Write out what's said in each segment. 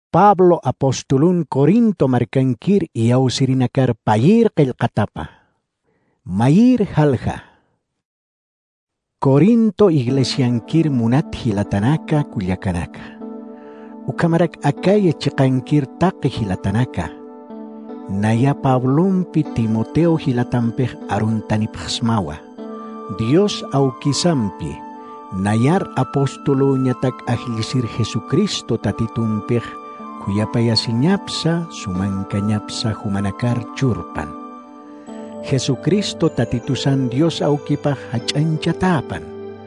Pablo apostolun Korinto markankir iyaw sirinakar payir kel katapa. Mayir halha. Korinto iglesiankir munat hilatanaka kulyakanaka. Ukamarak akaya chikankir taki hilatanaka. Naya Pablompi Timoteo hilatampeh aruntanip hasmawa. Dios aukisampi. Nayar apostolo nyatak ahlisir Jesucristo tatitumpeh kuyapaya sinyapsa sumangkanyapsa humanakar curpan. Jesucristo tatitusan Dios aukipah hacancatapan.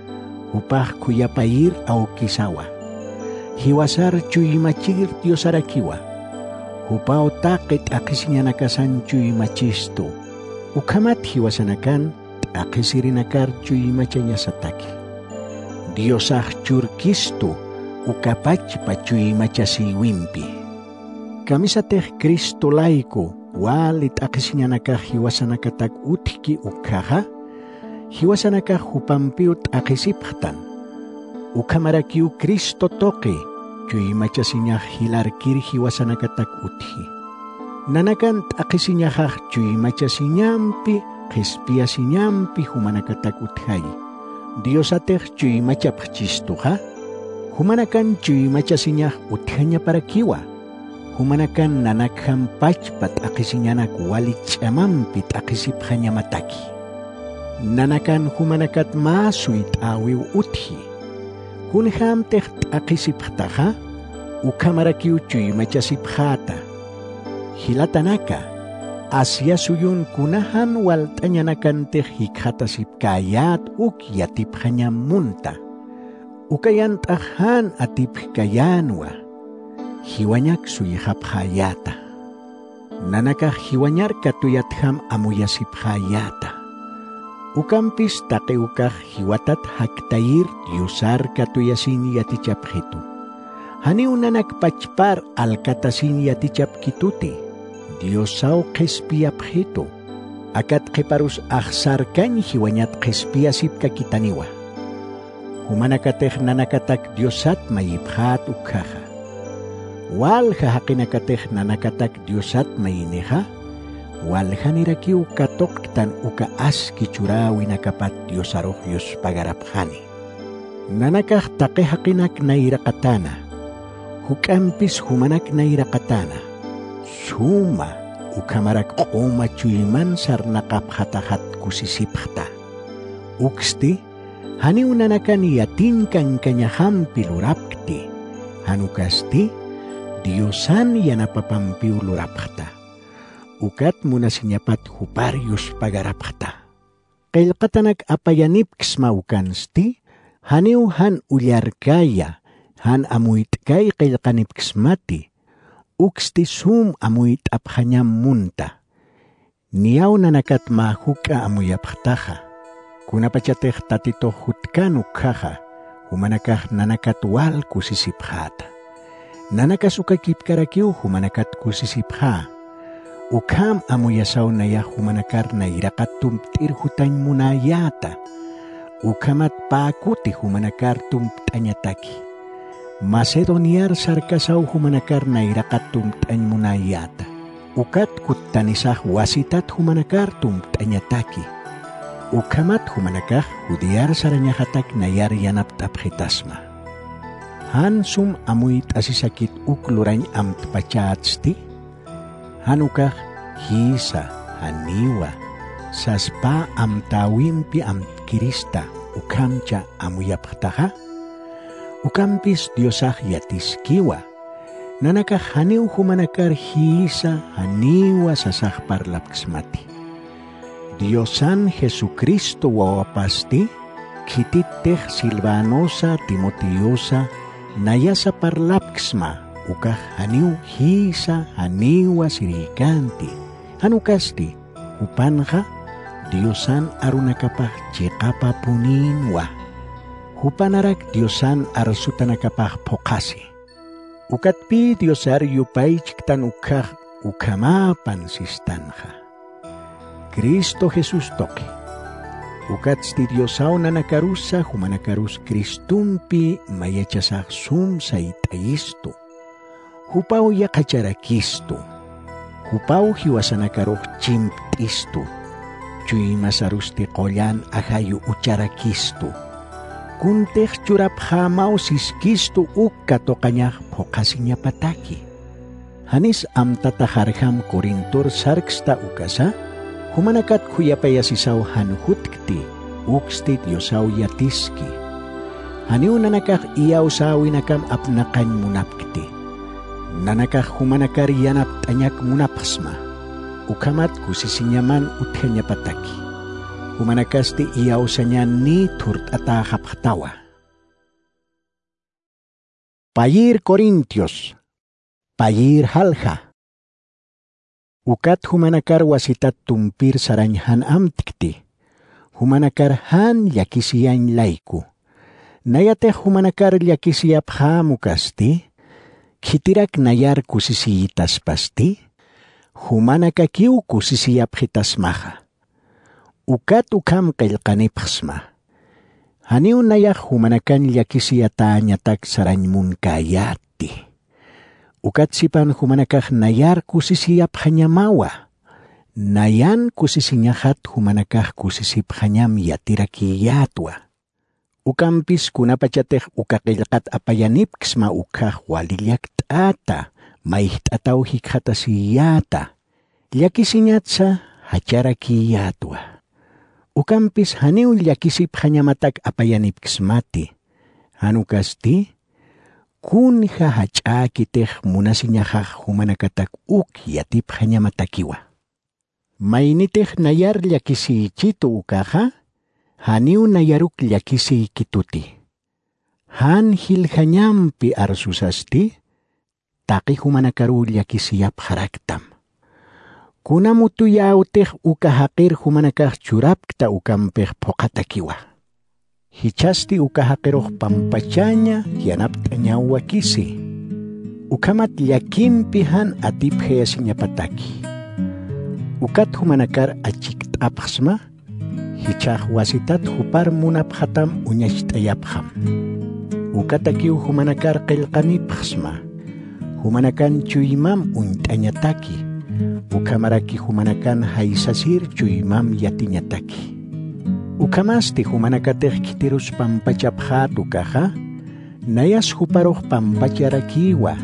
Upah kuyapayir aukisawa. Hiwasar cuy macir Dios arakiwa. Upao takit akisinya nakasan cuy macisto. Ukamat hiwasanakan akisirinakar cuy macanya sataki. Diosah curkisto ukapach pacuy macasi wimpi. Kami sateh Kristo laiko walit akisinya nakah hiwasanakatak utki ukaha hiwasanakah hupampiut akisiphtan. Ukamarakiu Kristo toke cuy macasinya hilar kiri hiwasanakatak uthi. Nanakan akisinya hah cuy macasinyampi kespiasinyampi humanakatak uthai. Dios ateh cuy macap cistuha, humanakan cuy macasinya uthanya para kiwa, humanakan nanakham pachpat akisinyanak walit amampit akisip hanya mataki. Nanakan humanakat masuit awiw uthi, hunham teh akisip hataha, ukamarakiu cuy macasip hata. Hilatanaka, Asia suyun kunahan wal tanyanakan teh hikhatasip kayat ukyatip hanya munta. Ukayan tahan atip kayanwa. Hiwanyak suyihap hayata. Nanakah hiwanyar katuyat ham amuyasip hayata. Ukampis takeukah hiwatat haktayir diusar katuyasin yaticap hitu. Hani unanak pachpar al katasin yaticap kitute. Diosau kespiap hito. Akat keparus aksarkan hiwanyat kespiasip kakitaniwa. Humanakateh nanakatak diosat mayibhat ukaha. Wal hahakinakateh nanakatak diosat mayineha. Wal hanirakiu katok tan uka aski curawi nakapat diosaroh yos pagaraphani. Nanakah takehakinak nairakatana. Hukampis humanak nairakatana. Suma ukamarak oma cuyman sarna kaphat-hat kusisiphta. Uksti hani unanakan yatin kang kanya hampi lurapkti. Hanukasti diosan yanapapampi lurapkta. Ukat munasinyapat huparius pagarapkta. Kailkatanak apayanip ksmaukansti haniu han ulyar kaya han amuit kay kailkanip ksmati. Uksti sum amuit aphanyam munta. Niyaw nanakat mahuka amuyapkhtaha. Kunapachateh tatito hutkan ukhaha. Humanakah nanakat wal kusisipkhata. Nanakas ukakip karakiu humanakat kusisipha. Ukam amuyasaw naya humanakar na irakat tumtir hutany munayata. Ukamat pakuti humanakar tumtanyataki. Macedoniar sarkasaw humanakar na irakat tumtany munayata. Ukat kuttanisah wasitat humanakar tumtanyataki. Ukamat humanakah hudiar saranyahatak na yar yanap taphitasma. Hansum amuit asisakit uklurany amt pachatsti. Hanukah hisa haniwa saspa amtawimpi amt kirista ukamcha amuyapkhtaha. Ukampis diosah yatis kiwa. Nanakah haniw humanakar hisa haniwa sasah parlapksmati. Diosan Jesucristo wawapasti kititeh Silvanosa Timoteosa nayasa parlapksma ukah haniw hisa haniwa sirikanti. Hanukasti upanha diosan arunakapah cikapa puninwa. Hupanarak diosan arsutanakapah pokasi. Ukatpi diosar yupay ciktan ukah ukamapan sistanha. Kristo Jesus toke. Ukat sti diosaw na nakarusa humanakarus Kristumpi mayachasak sum sa itaisto. Hupau ya kachara kistu. Hupau hiwasana karuh chimp istu. Cui masarusti kolyan ahayu ucara kistu. Kunteh curap hamau siskistu ukka tokanya pokasinya pataki. Hanis am tataharham korintur sarksta ukasa. Humanakat kuyapaya sisaw hanuhutkti. Uksti yosaw yatiski. Haniu nanakah iyaw sawi nakam apnakan munapkti. Nanakah humanakar yanap tanyak munapasma. Ukamat kusisinyaman uthenya pataki. Humanakasti iyaw sanya ni turt atahap hatawa. Payir Korintios. Payir halha. Ukat humanakar wasitat tumpir saranyahan amtikti. Humanakar han yakisiyan laiku. Nayate humanakar yakisiyap hamukasti. Kitirak nayar kusisiyitas pasti, humanakakiu kusisiyap hitas maha. Ukat ukam kailkanipasma. Haniu nayak humanakan yakisiyata nyatak saranymun kayati. Ukat sipan humanakah nayar kusisiyap hanyamawa. Nayan kusisinyahat humanakah kusisip hanyam yatiraki yatwa. Ukampis kunapacateh ukakilkat apayanip kisma ukah walilyak ata, maihit ataw hikhatasiyata, lyakisinyatsa hacaraki yatwa. Ukampis haniw lyakisip hanyamatak apayanip kismati, hanukasti, kun hachakiteh munasinyahah humanakatak yatip hanyamatakiwa. Mainiteh nayar lyakisi chito ukaha, haniu nayaruk lyakisi kituti. Han hilhanyampi arsusasti, taki humanakaru lyakisiyap haraktam. Kunamutu yauteh ukahakir humanakah curapkta ukampeh pokatakiwa. Hichasti ukahakiroh pampachanya yanaptanya wakisi. Ukamat lyakimpihan atip heyasinya pataki. Ukat humanakar achik tapasma, hichah wasitat hupar munap hatam unyashtayabham. Ukatakiu humanakar qilqani phasma. Humanakan cuimam untanyataki. Ukamaraki humanakan haisasir cuimam yatinyataki. Ukamasti humanakateh kitirus pampachaphatu kaha. Nayas huparoh pampacharakiwa.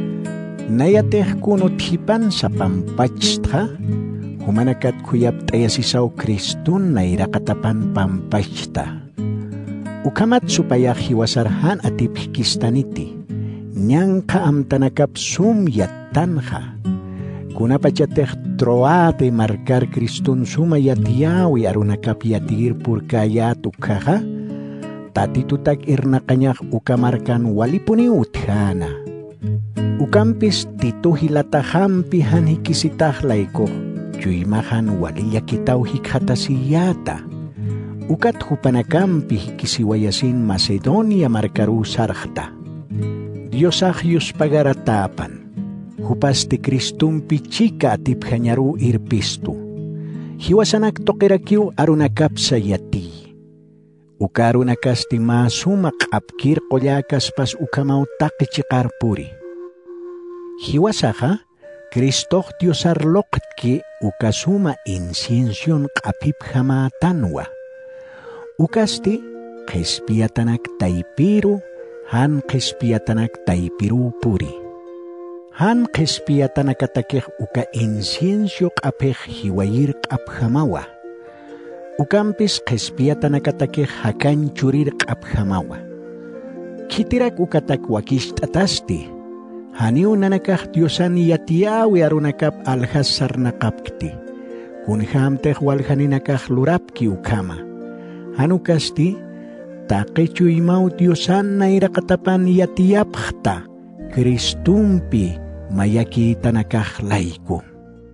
Nayateh kunut hipan sa pampachstha. Humanakat kuyap tayasisaw Kristun na irakatapan pampachta. Ukamat supaya hiwasarhan atip hikistaniti. Nyang kaamtanakap sumyatanha. Kunapachateh troate markar Kristun sumayatiyawi arunakap yatir purkayat ukaha. Tatitutak irnakanyak ukamarkan walipuni uthana. Ukampis tituhilatahampihan hikisitah laiko. Cuimahan waliyakitaw hikhatasiyata. Ukat hupanakampi hikisiwayasin Macedonia markaru sarhta. Diosahyus pagaratapan. Hupasti Kristumpi chika atip hanyaru irpistu. Hiwasanak tokirakiu arunakap sayati. Ukarunakasti masumak apkir kolyakas pas ukamaw takichikar puri. Hiwasaha Kristoh diosarlokki ukasuma insinsion kapip hamatanwa. Ukasti kespiatanak taipiru han kespiatanak taipiru puri. Han kespiatanak atakeh uka insinsio kapeh hiwayir kaphamawa. Ukampis kespiatanak atakeh hakan curir kaphamawa. Kitirak ukatak wakisht atasti. Haniu nanakah diosan yatiyawi arunakap alhasar nakapkti. Kunhamteh walhaninakah lurapki ukama. Hanukasti, takechuimau diosan na irakatapan yatiyapkhta. Kristumpi mayaki tanakah laiku.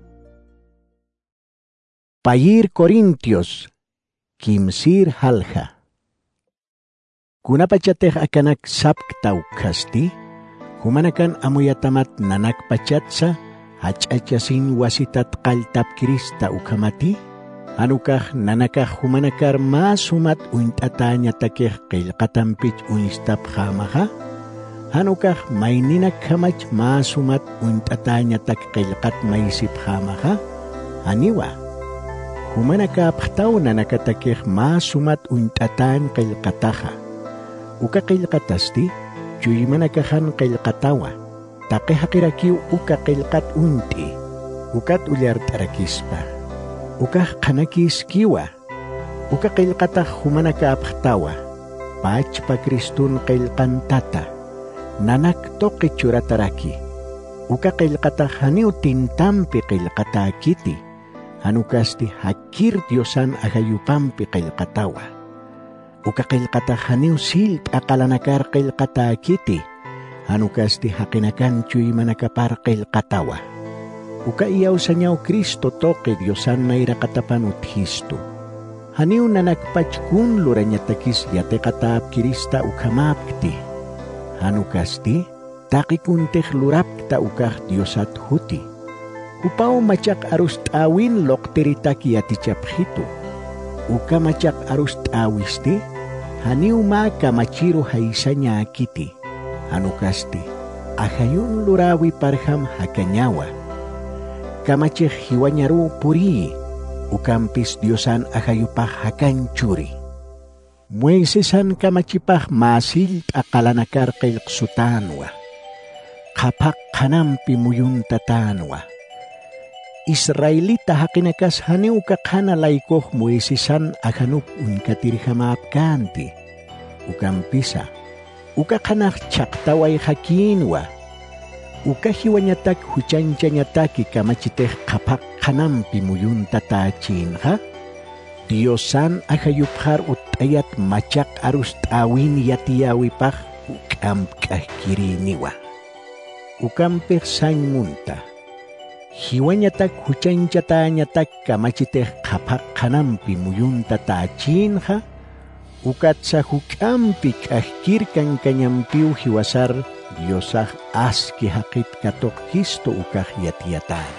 Payir Korintios, kimsir halha. Kunapachateh akanak sapktau kasti. Humanakan amuyatamat nanak pachatsa, hachachasin wasitat kaltap kirista ukamati, anukah nanakah humanakar masumat untatanya takeh kailkatampich unistap hamaha, Hanukah may ninagkamach masumat untatanya tak kailkat maisip hamaha? Haniwa. Humanakaptaw na nakatakih masumat untatan kailkataha. Uka kailkatasti, cuy manakahan kailkatawa. Takihakirakiw uka kailkat unti. Ukat ulyar tarakispa. Uka kanakis kiwa. Uka kailkatah humanakaptawa. Pach pa Kristun kailkantata. Nanak toke curataraki. Uka kailkatah haniw tintampi kailkatakiti. Hanukasti hakir Diosan agayupampi kailkatawa. Uka kailkatah haniw silp akalanakar kailkatakiti. Hanukasti hakinakan cuy manakapar kailkatawa. Uka iyaw sanyaw Kristo toke Diosan na irakatapanut histo. Haniw nanakpachkun luranya takis yate katap kirista ukamapkti. Hanukasti takikunteh lurap kita ukah Diosat huti. Upaw macak arus tawin lok teritaki ati caphito. Uka macak arus tawisti, haniw maka maciro haisanya kiti. Hanukasti ahayun lurawi parham hakanyawa. Kamaceh hiwanyaru puri. Ukampis Diosan ahayupah hakan curi. Muesesan kamacipah masil akalanakar kailksutanwa. Kapak kanampi muyun tatanwa. Israelita hakinakas haniw kakana laikoh muesesan akanup unkatirihamaap kanti. Ukampisa. Ukakanak chaktaway hakinwa. Ukahiwanyatak huchancanyataki kamachiteh kapak kanampi muyun tatachin ha? Diosan ahayuphar utayat macak arus tawin yatiyawipah ukamkah kiriniwa. Ukampeh sang munta. Hiwanyatak huchancyatanyatak kamachiteh kapak kanampi muyun tatachin ha? Ukat sa hukampi kahkir kang kanyampiw hiwasar Diosah aski hakit katok Kristo ukah yatiyatan.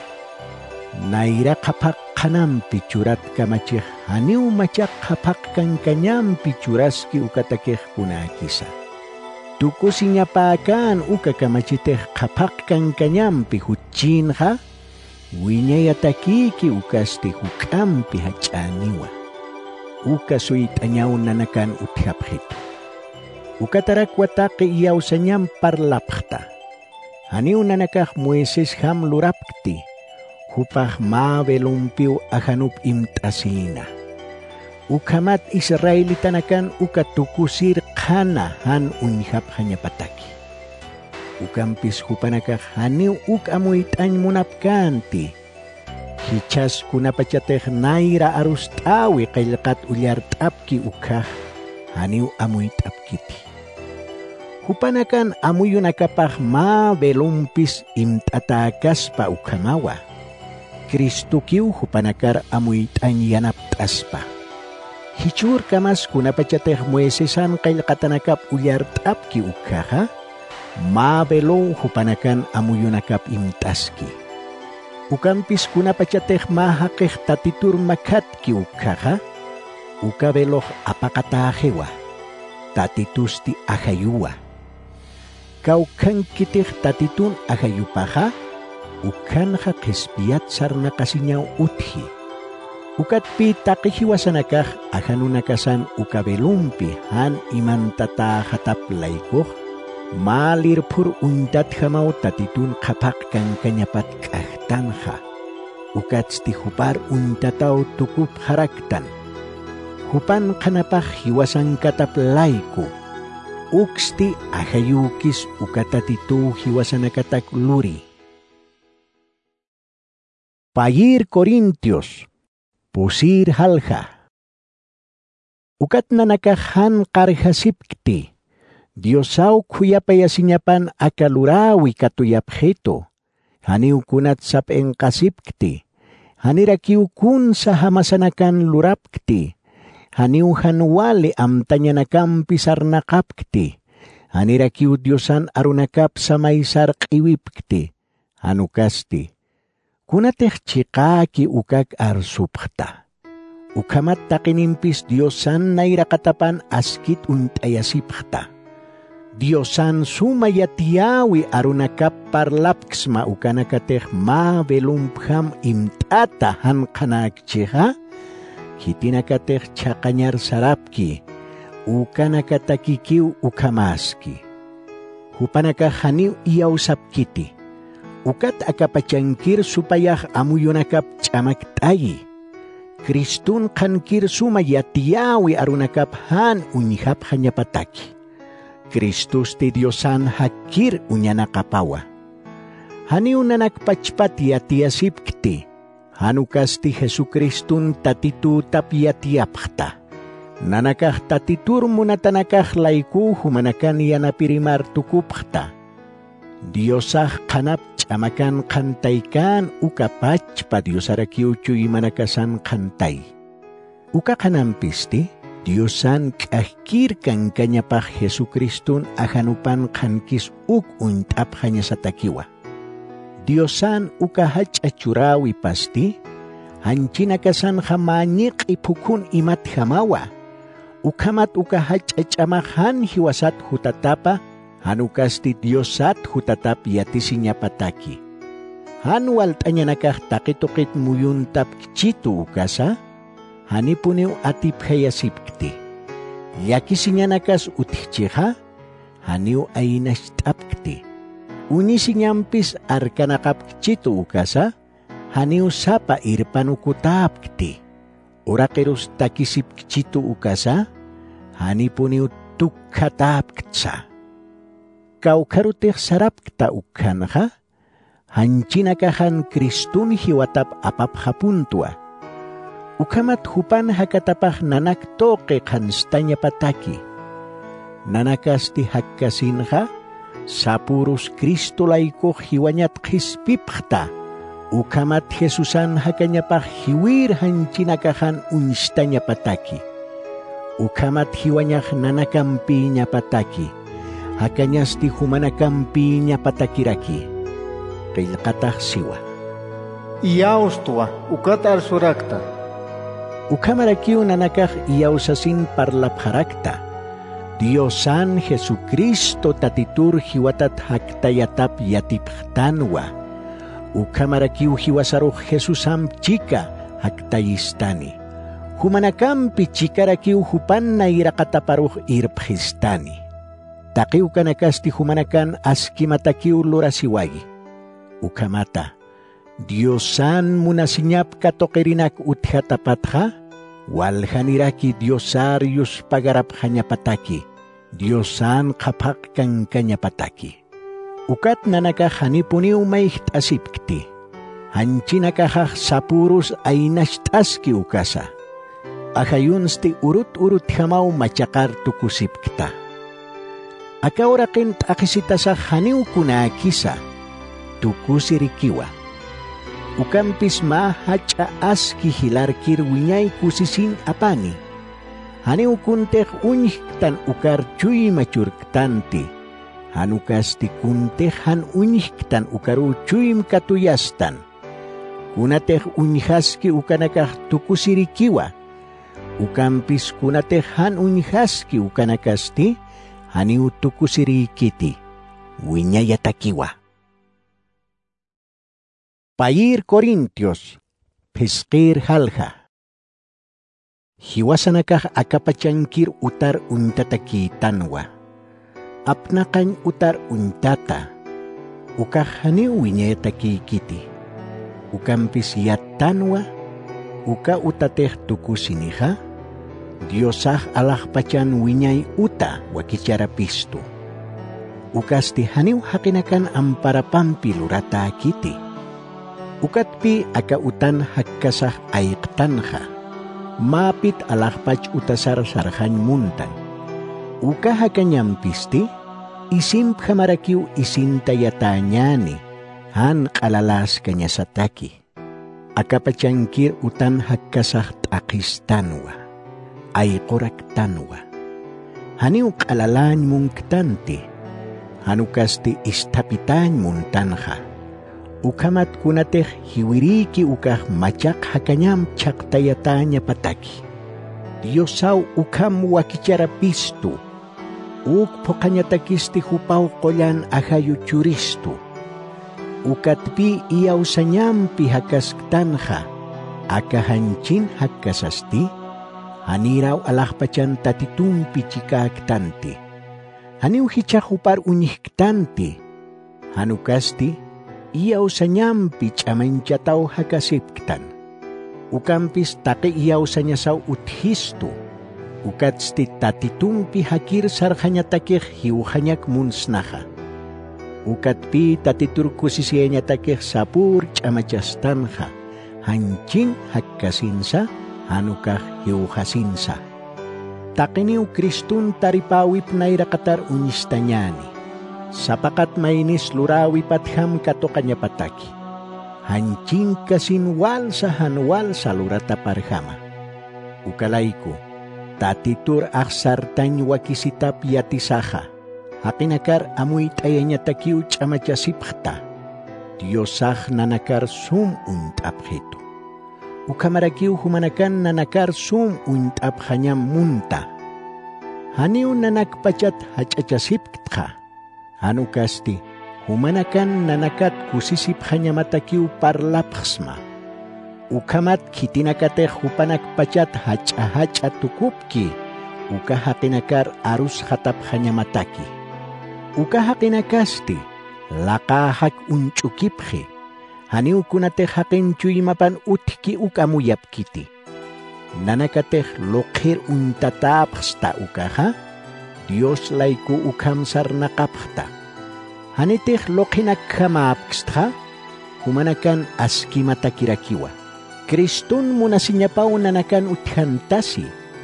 Naira kapak kanam picurat kamacih haniw macak kapak kang kanyam picuraski ukatakeh kunakisa. Tukusinya pakan uka kamaciteh kapak kang kanyam pihutchin ha? Winya yatakiki ukasti hukam pihachaniwa. Uka suit anyaw nanakan uthaphito. Ukatarak watake iyaw sanyam parlapkta. Haniw nanakah Moises ham lurapkti. Hupah mabelumpiw ahanup imtasina. Ukamat Israelita nakan ukatukusir kana han unihap hanya pataki. Ukampis hupanakah haniw ukamuitany munapkanti. Hichas kunapacateh naira arus tawi kailkat ulyar tapki ukah. Haniw amuit apkiti. Hupanakan amuyun akapah mabelumpis imtatakas pa ukamawa. Kristo kiw hupanakar amuitan yanaptas pa. Hicur kamas kunapacateh Moisesan kailkatanakap ulyar tapki ukaha. Mabelo hupanakan amuyun akap imtaski. Ukampis kunapacateh mahakeh tatitur makat ki ukaha. Ukabeloh apakatahewa. Tatitus ti ahayuwa. Kau kan kitih tatitun ahayupaha. Ukan ha kespiat sarna kasinyaw uthi. Ukat pi takihiwasanakah ahanunakasan ukabelumpi han iman tata hatap laikoh. Malir pur undat hamau tatitun kapak kang kanyapat kahtanha. Ukat sti hupar untataw tukup haraktan. Hupan kanapah hiwasan katap laiko. Uksti ahayukis ukatatitu hiwasanakatak luri. Payir Korintios, pusir halha. Ukat nanakahan karhasipkti. Diosaw kuyapayasinyapan akalurawi katuyapheto. Haniw kunat sap engkasipkti. Hanirakiw kun sa hamasanakan lurapkti. Haniw hanwali amtanya nakam pisar nakapkti. Hanirakiw Diosan arunakap sa maysar kiwipkti. Hanukasti. Kunateh chikaki ukak arsupkta. Ukamat takinimpis Diosan nairakatapan askit untayasipkta. Diosan sumayatiawi arunakap parlapksma ukanakateh ma belumpham imtatahan kanakcheha hitinakateh chakanyar sarapki ukanakatakikiu ukamaski hupanaka haniu iyaw sapkiti ukat akapachangkir supaya amuyonakap chamaktayi Kristun kankir sumayatiawi arunakap han unyhap hanyapataki Kristus ti Diosan hakir unyana kapawa. Haniu nanak pachpat yatiasip kti. Hanukas ti Jesu Kristun tatitu tapiatiapkta. Nanakah tatitur munatanakah laiku humanakan yana pirimar tukupkta. Diosah kanap chamakan kantaikan uka pachpat diosarakiu cuy manakasan kantai. Uka kanampisti. Diosan kahkirkan kanya pa Jesu Kristun ahanupan kankis untap hanya satakiwa. Diosan ukahach acurawi pasti, hancinakasan hamanyik ipukun imat hamawa. Ukamat ukahach acamahan hiwasat hutatapa, hanukas ti Diosat hutatap yatisinya pataki. Hanwal tanya nakah takitukit muyuntap kicitu ukasa, hani puniu atip hayasipkti. Yakisinya nakas utihcheha, haniu ainashtapkti. Unisinyambis arkanakap kcitu ukasa, haniu sapa irpanukutapkti. Orakerus takisip kcitu ukasa, hani puniu tukkatapktsa. Kau karutih sarapkta ukkanha, hancinakahan Kristun hiwatap apap hapuntua. Ukamat hupan hakatapah nanak toke kanstanya pataki. Nanakas ti hakkasinha, sapurus Kristo laiko hiwanyat kispipkta. Ukamat Jesusan hakanya pah hiwir hancinakahan unstanya pataki. Ukamat hiwanyak nanakampinya pataki. Hakanya sti humanakampinya patakiraki. Kailkatah siwa. Iyaustua, ukatar surakta. Ukamarakiu nanakah iausasin parlapharakta. Diosan Jesucristo tatitur hiwatat haktayatap yatiphtanwa. Ukamarakiu hiwasaruh Jesusam chika haktayistani. Humanakampi chikarakiu hupan na irakataparuh irphistani. Takiu kanakasti humanakan askimatakiu lurasiwagi. Ukamata. Diosan munasinyap katokerinak uthatapatha, walhaniraki diosarius pagarap hanya pataki, diosan kapak kang kanya pataki. Ukat nanaka hanipuniu maiht asipkti, hancinakahah sapurus ainashtaski ukasa. Akayunsti urut-urut hamau macakar tukusipkta. Akaurakin akisitasah haniu kunakisa, tukusirikiwa. Ukampis mahaca aski hilarkir winyay kusisin apani. Hani ukuntek unyhktan ukar cuy macurktanti. Hanukas ti kuntek han unyhktan ukaru cuym katuyastan. Kunatek unyhaski ukanakah tukusirikiwa. Ukampis kunatek han unyhaski ukanakasti hani utukusirikiti. Winyayatakiwa. Pair Corintios, Pesquir halja. Hiwasanakah akapachangkir utar untataki tanwa. Apnakan utar untata. Ukahani winyetaki kiti. Ukampis yat tanwa. Uka utateh tukusiniha. Diosah alah pacan winyay uta wakicara pistu. Ukasti haniw hakinakan ampara pampilurata kiti. Ukatpi akautan hakkasah aiktanha. Mapit alahpach utasar sarhan muntan. Uka hakanyampisti, isim hamarakiu isintayatanyani, han kalalas kanya sataki. Akapachangkir utan hakkasah takistanwa, aikoraktanwa. Haniu kalalan mungktanti, hanukasti istapitan muntanha. Ukamat kunateh hiwiriki ukah macak hakanyam caktayatanya pataki. Diosaw ukam wakicara pistu. uk pokanyatakisti hupaw kolyan ahayu churistu. Ukatpi iyaw sanyampi hakasktanha, akahanchin hakasasti, haniraw alahpachan tatitumpi chikaktanti. Haniw hichahupar unyihktanti, hanukasti iyaw sanyampi chamanchataw hakasipktan. Ukampis taki iyaw sanyasaw uthistu, ukatsti tatitumpi hakir sarhanyatakih hiuhanyak munsnaha. Ukatpi tatiturkusisyenyatakih sapur chamachastanha, hanchin hakkasinsa, hanukah hiuhasinsa. Takiniw Kristun taripawip nairakatar unistanyani, sapakat mainis lurawi patham katokanya pataki. Hanchin kasin walsa hanwalsa lurata parhama. Ukalaiku, tatitur aksartany wakisitap yatisaha, hakinakar amuy tayanya takiw chamachasipkhta, Diosah nanakar sum untaphetu. Ukamarakiw humanakan nanakar sum untapkhanyam munta. Haniw nanakpachat hachachasipkta, hanukasti, humanakan nanakat kusisipkhanyamatakiw parlapksma. Ukamat kitinakateh hupanakpachat hacha tukupki, ukahakinakar arus hatapkhanyamataki. Ukahakinakasti, lakahak unchukiphe, haniw kunateh hakinchuy mapan utki ukamuyapkiti. Nanakateh lokhir untatapsta ukaha, Dios layku ukamsar nakapta. Haniteh lokhinakkamapksta, humanakan askimatakirakiwa. Kristun munasinyapaw nanakan uthantasi,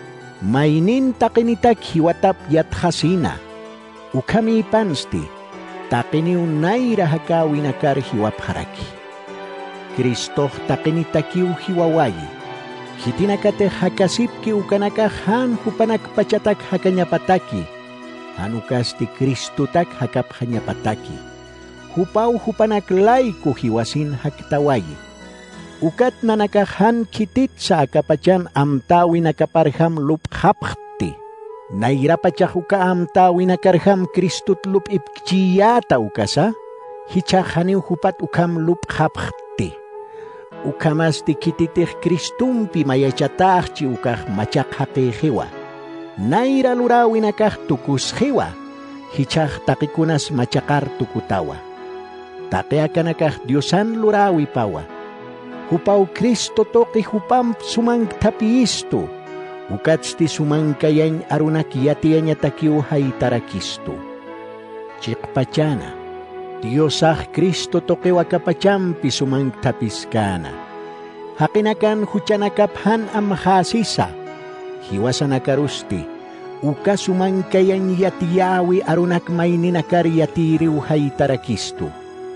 mainin takinitak hiwatap yathasina, ukami pansti, takiniw naira hakawinakar hiwapharaki. Kristoh takinitakiw hiwawayi, hitinakate hakasipki ukanakahan hupanakpachatak hakanyapataki, hanukasti Kristutak hakapanyapataki, hupaw hupanaklay ku hiwasin haktawayi. Ukat nanakahan kitit sa akapachan amtawi nakaparham luphapti. Nairapachah uka amtawi nakarham Kristut lup ipchiyata ukasa, hichahaniw hupat ukam luphapti. Ukamasti kititih Kristumpi mayachatahchi ukah machakhaqihiwa. Naira lurawi nakah tukushiwa, hichah takikunas machakar tukutawa. Takeakanakah Diosan lurawi pawa. Hupaw Kristo toki hupam sumang tapiisto, ukatsti sumang kayan arunak yatianya takiw haitarakisto. Chikpachana, Diosah Kristo toki wakapachampi sumang tapiskana. Hakinakan huchanakaphan amhasisa, hiwasanakarusti, uka sumang kayan yatiyawi arunak maininakar yatiriw haitarakisto.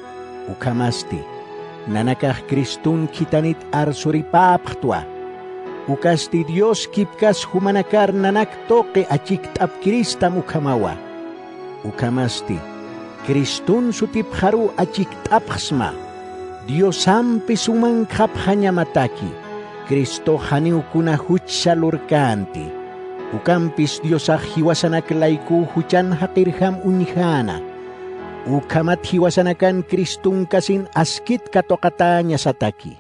Ukamasti, nanakah Kristun kitanit arsuripaphtwa. Ukasti Dios kipkas humanakar nanak toke achiktap Krista mukamawa. Ukamasti, Kristun sutipharu achiktapsma. Dios sampi sumangkap hanya mataki. Kristo haniw kuna hutsalurkanti. Ukampis Diosah hiwasanak layku huchan hakirham unyhana. Ukamat hiwasanakan Kristun kasin askit katokatanya sataki.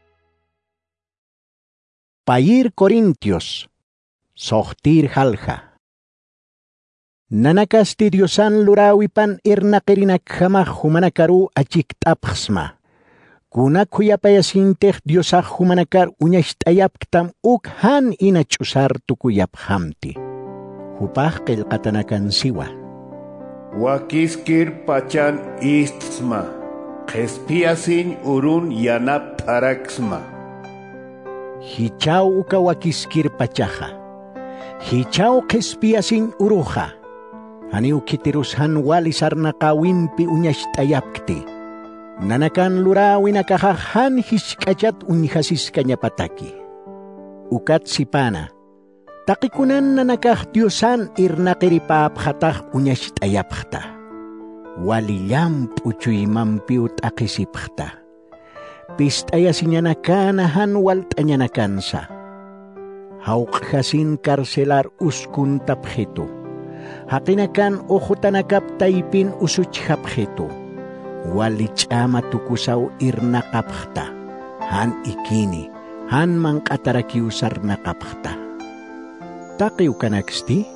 Pair Korintios, sohtir halha. Nanakasti Diosan lurawipan irnakirinak hamah humanakaru achiktapsma. Kunak huyapayasinteh Diosah humanakar unyashtayapktam ukhan inachusar tukuyaphamti. Hupah kilkatanakan siwa. Wakiskir pachan istsma, kespiasin urun yanap taraksma. Hichaw uka wakiskir pachaha, hichaw kespiasin uruha, haniw kitirushan walisar nakawinpi unyashtayapkti, nanakan lurawi nakahahan hiskachat unyasis kanya pataki. Ukat sipana, takikunan nanakah Diosan irnakiripap hatah unyashtayapkhta. Waliyam pucuy mampiut akisipkhta. Pistaya sinyanakanahan waltanyannakansa. Hauk hasin karselar uskun taphetu. Hakinakan ojotanakap taipin usuchapjeto. Walichama tukusaw irnakapjta. Han ikini, han mangkatarakiusar nakapjta. Takiw kanaksti,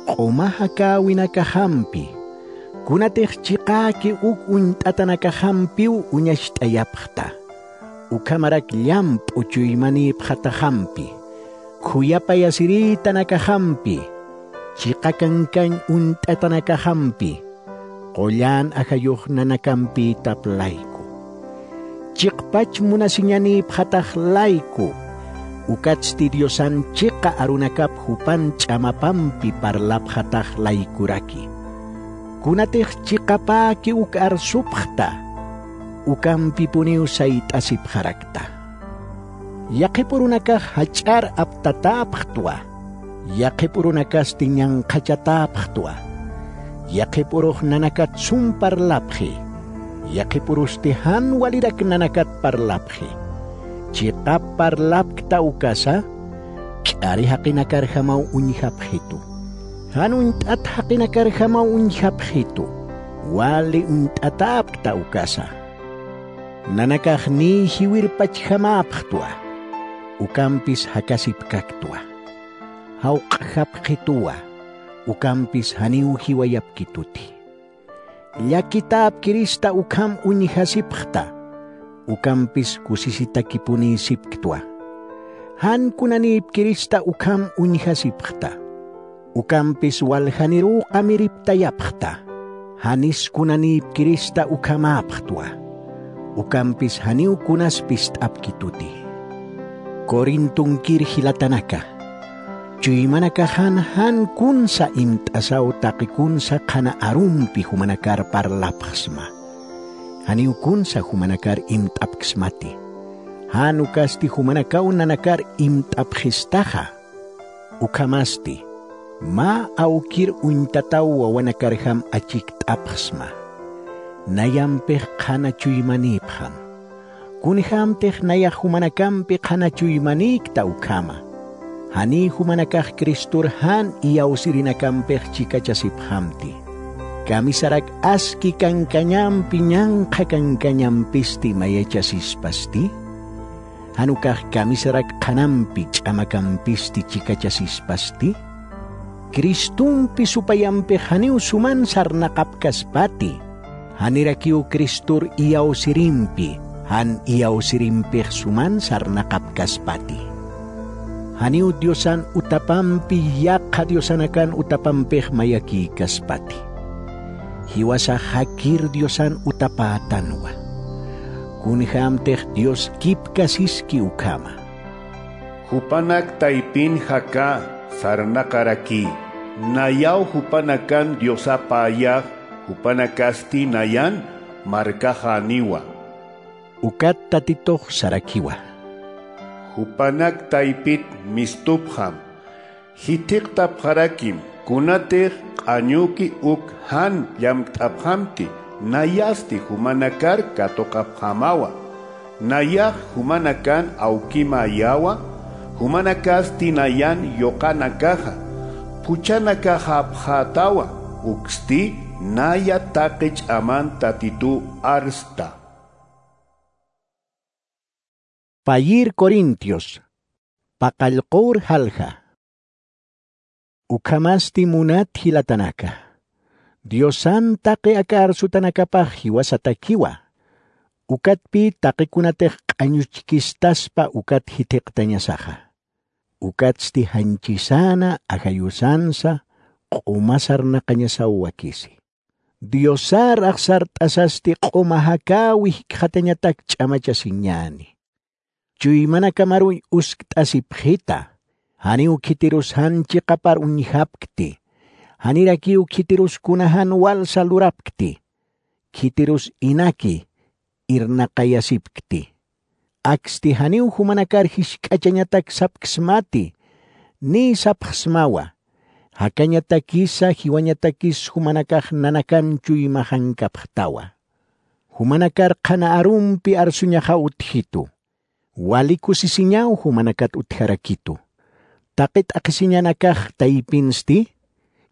kumahakawinakahampi. Kunatech chikaki untatanakahampiw unyashtayapjta. Ukamarak llamp uchuymani pjatahampi. Kuyapayasirita nakahampi. Chikakankan untatanakahampi. Qoyan akayuh nanakampi taplayko. Chikpach munasinyani pjatahlaiku. Ukatsti Diosan chika arunakap hupan chamapampi parlap jatahlaikuraki. Kunatech chikapaki ukar supjta. Ukampi puniu sait asip harakta. Yakipurunakah hacar aptatapjtua. Yakipurunakas tinyang kacatapjtua. Yakipuruh nanakat sumparlapje. Yakipurustihan walidak nanakat parlapje. Chika parlap kita ukasa, kari hakinakar hamau unyhapjitu. Hanunt hakinakar hamau unyhapjitu. Wali untatap kita ukasa. Nanakah ni hiwir pachhamapjtua. Ukampis hakasip kaktua. Haukhapjitua. Ukampis haniu hiwayap kituti. Yakitab kirista ukam unyhasipjta. Ukampis kusisita kipuni sipktua. Han kunanip kirista ukam unyhasipjta. Ukampis walhaniru kamiriptayapjta. Hanis kunanip kirista ukamapjtua. Ukampis haniu kunas pist apkituti. Korintung kirhilatanaka. Chuymanakahan han kunsa imtasaw takikunsa kana arumpi humanakar parlapasma. Haniu kunsa humanakar imtapksmati. Hanu kasti humanakaw nanakar imtaphistaha. Ukamasti. Ma aukir untataw wawanakarham achiktapsma. Nayampeh kana chuymaniphan. Kunhamteh nayahumanakampeh kana chuymanikta ukama. Hani humanakah Kristur han iausirinakampeh chikachasiphamti. Kami sarak aski kankanyampi nyangka kankanyampisti mayachasispasti. Hanukah kami sarak kanampi chamakampisti chikachasispasti. Kristumpi supayampe haniu suman sarnakapkaspati. Hanirakiu Kristur iausirimpi. Han iausirimpe suman sarnakapkaspati. Haniu Diosan utapampi yaka Diosanakan utapampeh mayaki kaspati. Hiwasa hakir Diosan utapatanwa. Kunhamteh Dios kipkasiski ukama. Hupanak taipin haka sarnakaraki. Nayaw hupanakan Diosapayah hupanakasti nayan markahaniwa. Ukat tatitoh sarakiwa. Hupanak taipit mistubham. Hitik tapharakim kunatir anyuki uk han yam taphamti nayasti humanakar katokaphamawa. Nayah humanakan aukimayawa. Humanakasti nayan yokanakaha. Puchanakaha phatawa. Uksti naya takich aman tatitu arsta. Payir Corintios, pakalkor halja. Ukamasti munat hilatanaka. Diosan take akar sutanakapah hiwasatakiwa. Ukatpi take kunatek anyuchkistaspa ukat hitektanyasaha. Ukatsti hanchisana akayusansa kumasar na kanyasawakisi. Diosar aksar tasasti kumahakawi katanyatak chamachasinyani. Chuy mana kamaruy uskt asipjita. Hani ukitirus han chikapar unyhapkti. Hani raki ukitirus kunahan wal salurapkti. Kitirus inaki irnakayasipkti. Aksti hani uhumanakar hishkacanyatak sapksmati. Ni sapksmawa. Hakanyatakisa hiwanyatakis humanakah nanakan chuy mahankaptawa. Humanakar kana arumpi arsunyaha uthitu. Waliku sisinyaw humanakat utharakitu. Takit akisinyanakah taipinsti,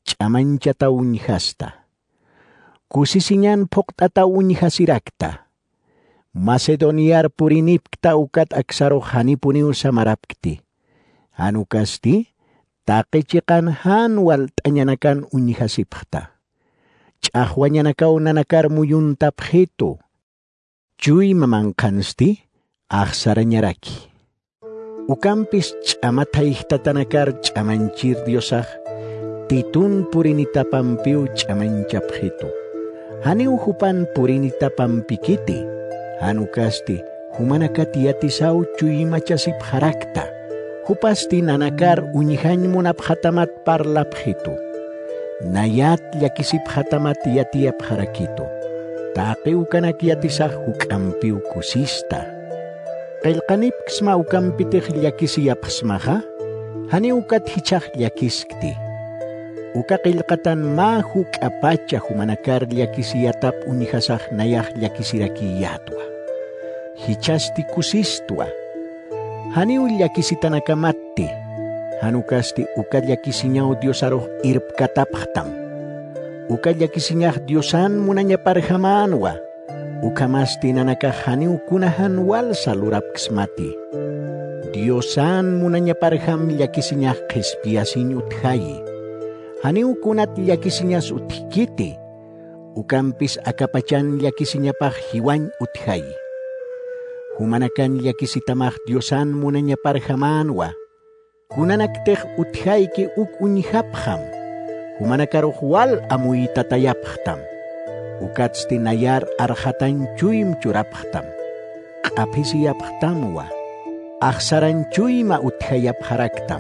ch'amanchata uñhasta. Kusisiñan poqtata uñhasirakta. Macedoniar purinipkta ukat aksaro hanipuniw samarapkti. Hanukasti, taqichiqan hanwal t'anyanakan uñhasipkta. Ch'ahwañanakaw nanakar muyuntapjitu. Chuy mamankansti, aksarañaraki. Ukampis ch'amatayhtatanakar ch'amanchir diosaj, titun purinitapampiw ch'amanchapjitu. Haniw hupan purinitapampikiti, hanukasti humanakatiyatisaw chuymachasip harakta. Hupasti nanakar uñihañ munapjatamat parlapjitu. Nayat yakisip hatamat yatiyap harakitu. Taqiw kanak yatisaj hukampiw kusista. Qilqanip kisma ukampitij yakisiyapsmaja, haniukat hichaj yakiskti. Uka qilqatan ma hukapacha humanakar yakisiyatap uñihasaj nayaj yakisirakiyatwa. Hichasti kusistwa. Haniu yakisitanakamatti. Hanukasti uka yakisiñaw diosaroh irpkatapjtam. Uka yakisiñaj diosan munañaparjamanwa. Ukamasti nanaka haniu kunahan wal salurapksmati. Diosan munañaparjam yakisiñaj qispiasin uthayi. Haniu kunat yakisiñas uthikiti. Ukampis akapachan yakisiñapaj hiwañ uthayi. Humanakan yakisitamaj diosan munañaparjamanwa. Kunanaktej uthayki uk uñihapjam. Humanakaruj wal amuytatayapjtam. Ukatsti nayar arhatan chuyim churapjtam. Q'apisiyapjtamwa. Aksaran chuyma uthayapjaraktam.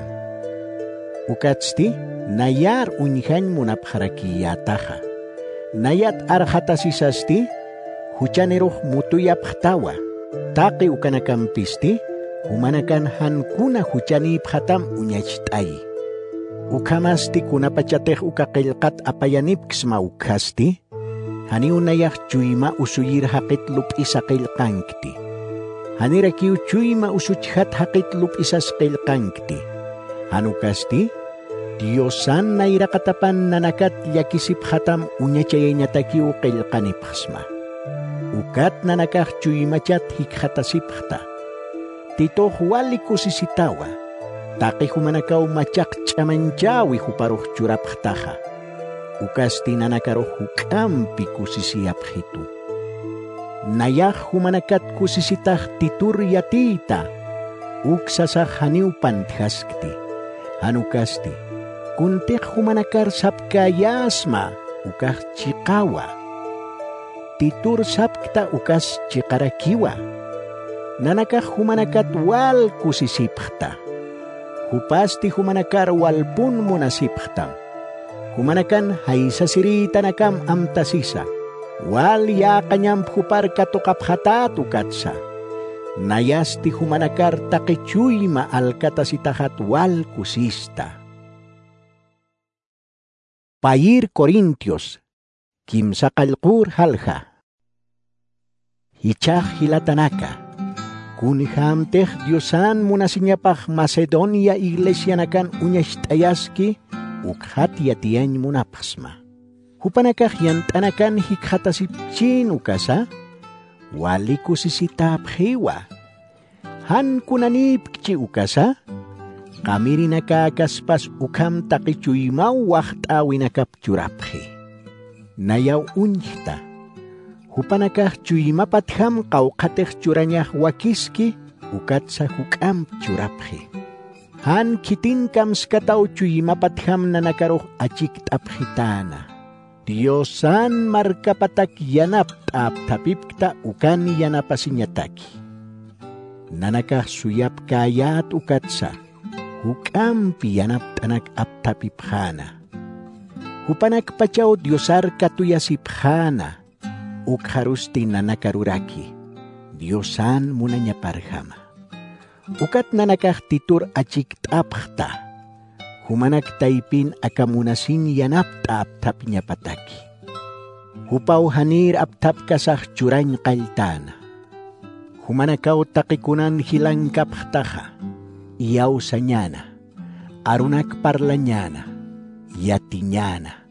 Ukatsti nayar uñihañ munapjarakiyataja. Nayat arhatasisasti huchaneruj mutuyapjtawa. Taqi ukanakampisti humanakan hankuna huchanipjatam uñachtayi. Ukamasti kunapachatej ukaqilqat apayanipksma ukasti. Haniu nayaj chuyma usuyir haqit lup'isa qilqankti. Hanirakiw chuyma usuchhat haqit lup'isas qilqankti. Hanukasti, Diosan nayraqatapan nanakat yakisiphatam uñachayañatakiw qilqanipqasma. Ukat nanakaj chuymachat hikhatasipqta. Titoh wali kusisitawa. Taqi humanakaw machaq ch'amanchawi huparuj churapqtaja. Ukasti nanakaruj hukampi kusisiyapjitu. Nayaj humanakat kusisitaj titur yatita. Uksasaj haniw panthaskti. Hanukasti, kuntej humanakar sapkayasma ukaj chiqawa. Titur sapkta ukas chiqarakiwa. Nanakaj humanakat wal kusisipqta. Hupasti humanakar walpun munasipqtam. Humanakan haisasiritanakam amtasisa. Wal yaqañam hupar katokaphatat ukatsa. Nayasti humanakar taqichuyma alkatasitahat wal kusista. Payir Corintios, kimsaqalqur halja. Hichaj hilatanaka. Kunhamtej diosan munasiñapaj Macedonia iglesianakan uñashtayaski ukhat yatiañ munapasma. Hupanakaj yantanakan hikhatasipchin ukasa, wali kusisitapjiwa. Han kunanipkchi ukasa, kamirinaka kaspas ukam taqichuymaw waqt'awinakapchurapji. Nayaw uñhta. Hupanakaj chuymapatjam qawqatej churañaj wakiski ukatsa hukam churapji. Han kitinkam skataw chuymapatjam nanakaruj achikt'apjitana. Diosan markapatak yanapt'aptapipkta ukan yanapasiñataki. Nanakaj suyapkayat ukatsa hukampi yanapt'anak aptapipjana. Hupanak pachaw diosar katuyasipjana. Ukharusti nanakaruraki. Diosan munañaparjama. Ukat nanakaj titur achikt'apjta. Humanak taipin akamunasin yanapta aptapnya pataki. Hupaw hanir aptap kasah churañ qaltana. Humanakaw takikunan hilangkapjtaja. Iyaw sanyana. Arunak parlanyana. yatinyana.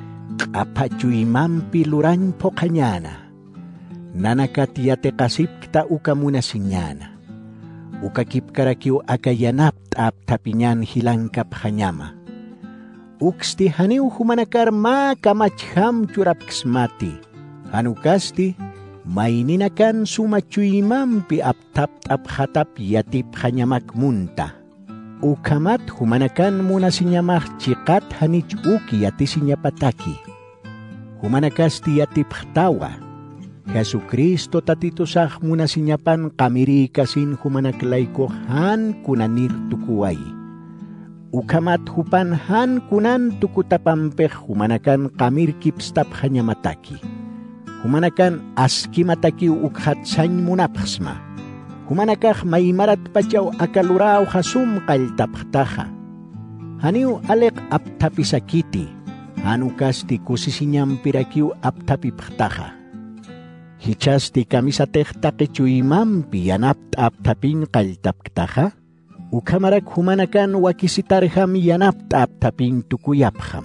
Kapachuyimampi luran po kanyana. Nanakat yate kasip kita uka muna sinyana. Ukakip karakyo akayanap tapinyan hilangkap hanyama. Uksti haniw humanakar ma kamachham curap kismati. Hanukasti maininakan sumachuyimampi aptap hatap yatip hanyamak munta. Ukamat humanakan muna sinyamak cikat hanich uki yati sinyapataki. Humanakasti yatip htawa. Yesu Kristo tatitusah muna sinyapan kamiri kasin humanaklaiko han kunanir tukuway. Ukamat hupan han kunan tukutapampeh humanakan kamir kipstap hanyamataki. Humanakan aski mataki ukhat sany munapsma. Humanakah maimarat pacaw akaluraw hasum kaltaptaha. Haniu alek aptapisakiti. Hanukasti kusisinyam pirakiu aptapiptaha. Hichasti kami sa tehtake chuyimampi yanapt aptapin kaltaptaha. Ukamarak humanakan wakisitarham yanapt aptapin tukuyapham.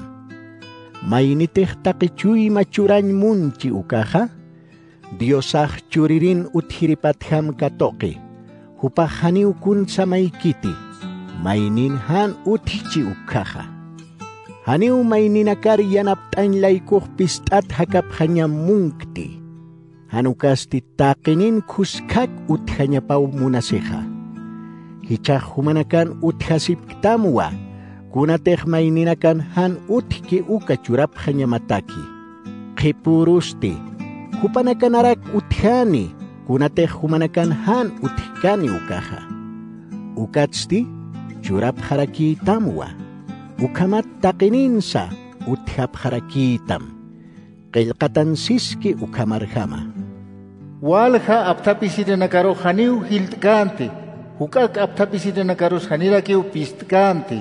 Mainitehtake chuy machuran munchi ukaha. Diosah churirin uthiripatham katoke. Hupahaniw kun sa maikiti. Maininhan uthichi ukaha. Haniw maininakar yanaptan laykuh pistat hakap hanya mungkti. Hanukasti takinin kuskak uthanya pau munaseha. Hichah humanakan uthasip ktamwa. Kunateh maininakan han uthki uka curap hanya mataki. Kipurusti. Hupanakan arak uthani. Kunateh humanakan han uthkani ukaha. Ukatsti curap haraki tamwa. Ukamat takinin sa uthap harakitam. Kailkatan siski ukamarhama. Walha aptapiside nakaro haniu hiltkante. Hukak aptapiside nakaro hanirakiu pistkante.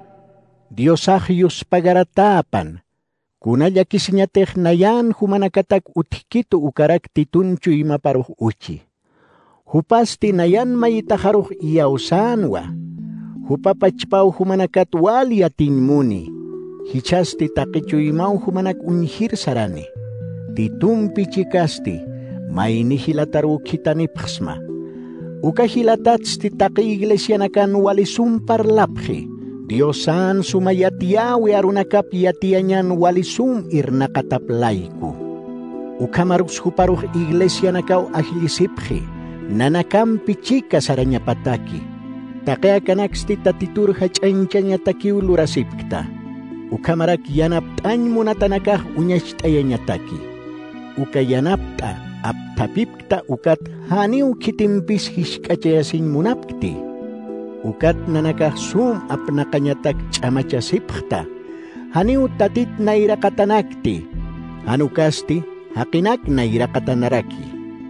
Diosahius pagaratapan. Kunaya kisinyateh nayan humanakatak uthikitu ukarak titunchu imaparuh uchi. Hupasti nayan maitaharuh iyausanwa. Hupapachpau humanakat wali atin muni. Hichasti takichu imau humanak unhir sarani. Titumpi chikasti. Maini hilataru kitani pasma. Uka hilatatsti taki iglesia nakan wali sumpar laphi. Diosan sumayatiawi arunakap yatianyan wali sum irnakatap laiku. Uka marus huparuh iglesia nakau ahilisiphi. Nanakam pichika saranya pataki. Takaya kanaksti tatitur hachancanya takiu lurasipkta. Uka marak yanaptan munatanakah unyashtayanya taki. Uka yanapta aptapipta ukat haniu kitimpis hiskachayasin munapkti. Ukat nanakah sum apnakanyatak chamacha sipkta. Haniu tatit nairakatanakti. Hanukasti hakinak nairakatanaraki.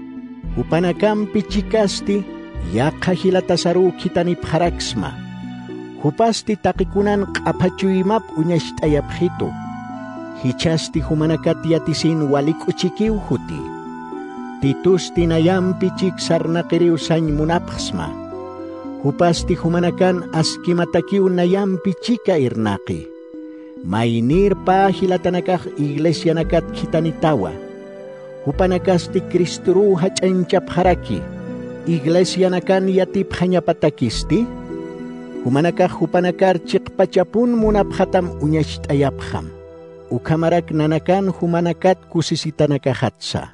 Upanakam pichikasti yakahilatasaru kitani pharaksma. Hupasti takikunan kapachuyimap unyashtayapkhito. Hichasti humanakat yatisin walik uchikiw huti. Titus tinayam pichik sarnakiriw sany munapsma. Hupasti humanakan askimatakiw nayam pichika irnaki. Mainir pa hilatanakah iglesia nakat kitanitawa. Hupanakasti kristuru hachancap haraki. Iglesia nakan yatip hanya patakisti. Humanakah hupanakar cikpacapun munaphatam unyashtayapkham. Ukamarak nanakan humanakat kusisitanakahatsa.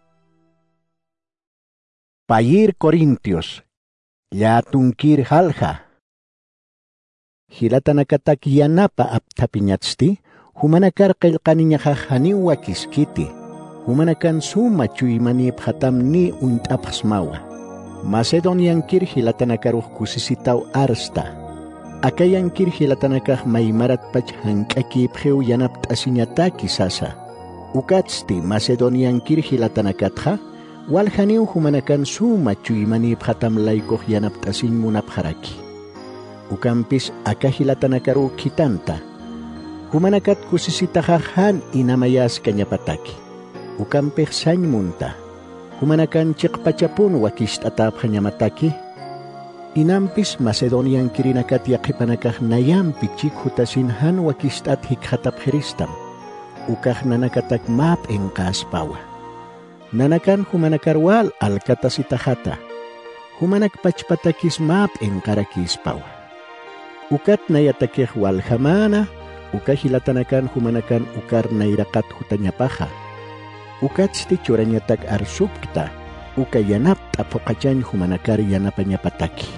Payir Korintios, ya tungkir halha. Hilatanakatak yanapa aptapinyatsti, humanakar kailkaninyakahani wakiskiti. Humanakan suma chuymanip hatam ni untapsmawa. Macedonian kir hilatanakaruh kusisitaw arsta. Akayan kir hilatanakah maymarat pach hankaki phew yanapt asinyataki sasa. Ukatsti Macedonian kir hilatanakatha, walhaniw humanakan suma chuymanip hatam laykoh yanapt asin munapharaki. Ukampis akahilatanakaru kitanta. Humanakat kusisitahahan inamayas kanyapataki. Ukampeh sany munta. Humanakan cikpacapun wakist atap hanyamataki. Inampis Macedonian kirinakat yaqipanakah nayampi chik hutasin han wakistat hikhatap Jeristam. Ukah nanakatak map engkas pawa. Nanakan humanakar wal al kata sitahata. Humanak pachpatakis map engkarakis pawa. Ukat nayatakih wal hamana. Uka hilatanakan humanakan ukar nairakat hutanya paha. Ukat sti curanya tak arsubkta. Uka yanap tapokachan humanakar yanapanya pataki.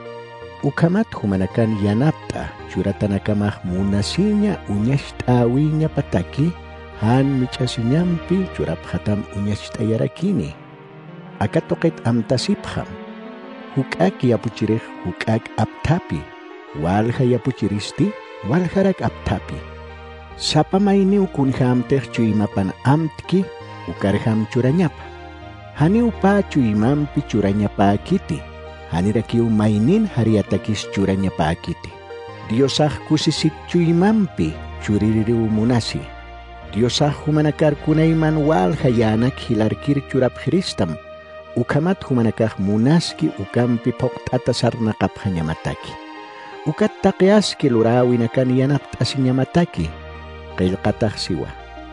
Ukamat humanakan yanapta curatanakamah munasinya unyashtawinya pataki han michasinyampi curap hatam unyashtayarakini. Akatoket amtasipkham. Hukak yapuchirih hukak aptapi. Walha yapuchiristi walharak aptapi. Sapa maini ukunham teh cuimapan amtki ukarham curanyapa. Hani upa cuimampi curanyapa kiti. Hanirakiu mainin hariatakis curanya paakiti. Diosah kusisit cuimampi cuririu munasi. Diosah humanakar kunaiman wal hayanak hilarkir curap Jeristam. Ukamat humanakah munaski ukampi poktatasar nakap hanya mataki. Ukat takiaski lurawinakan yanap asinya mataki. Kail katah siwa.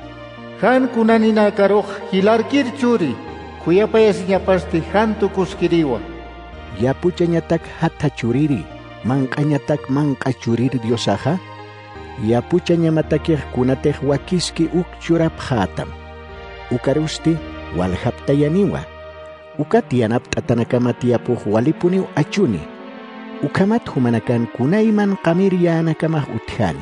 Han kunanina karoh hilarkir curi. Kuyapayasinya pasti han tukuskiriwa. Yapuchanya tak hata curiri, mangkanya tak mangka curiri diosaha. Yapuchanya matakih kunateh wakiski uk curap hatam. Ukarusti walhaptayaniwa. Ukat yanap tatanakamat yapuh walipuniu acuni. Ukamat humanakan kunaiman kamiriana kamah uthani.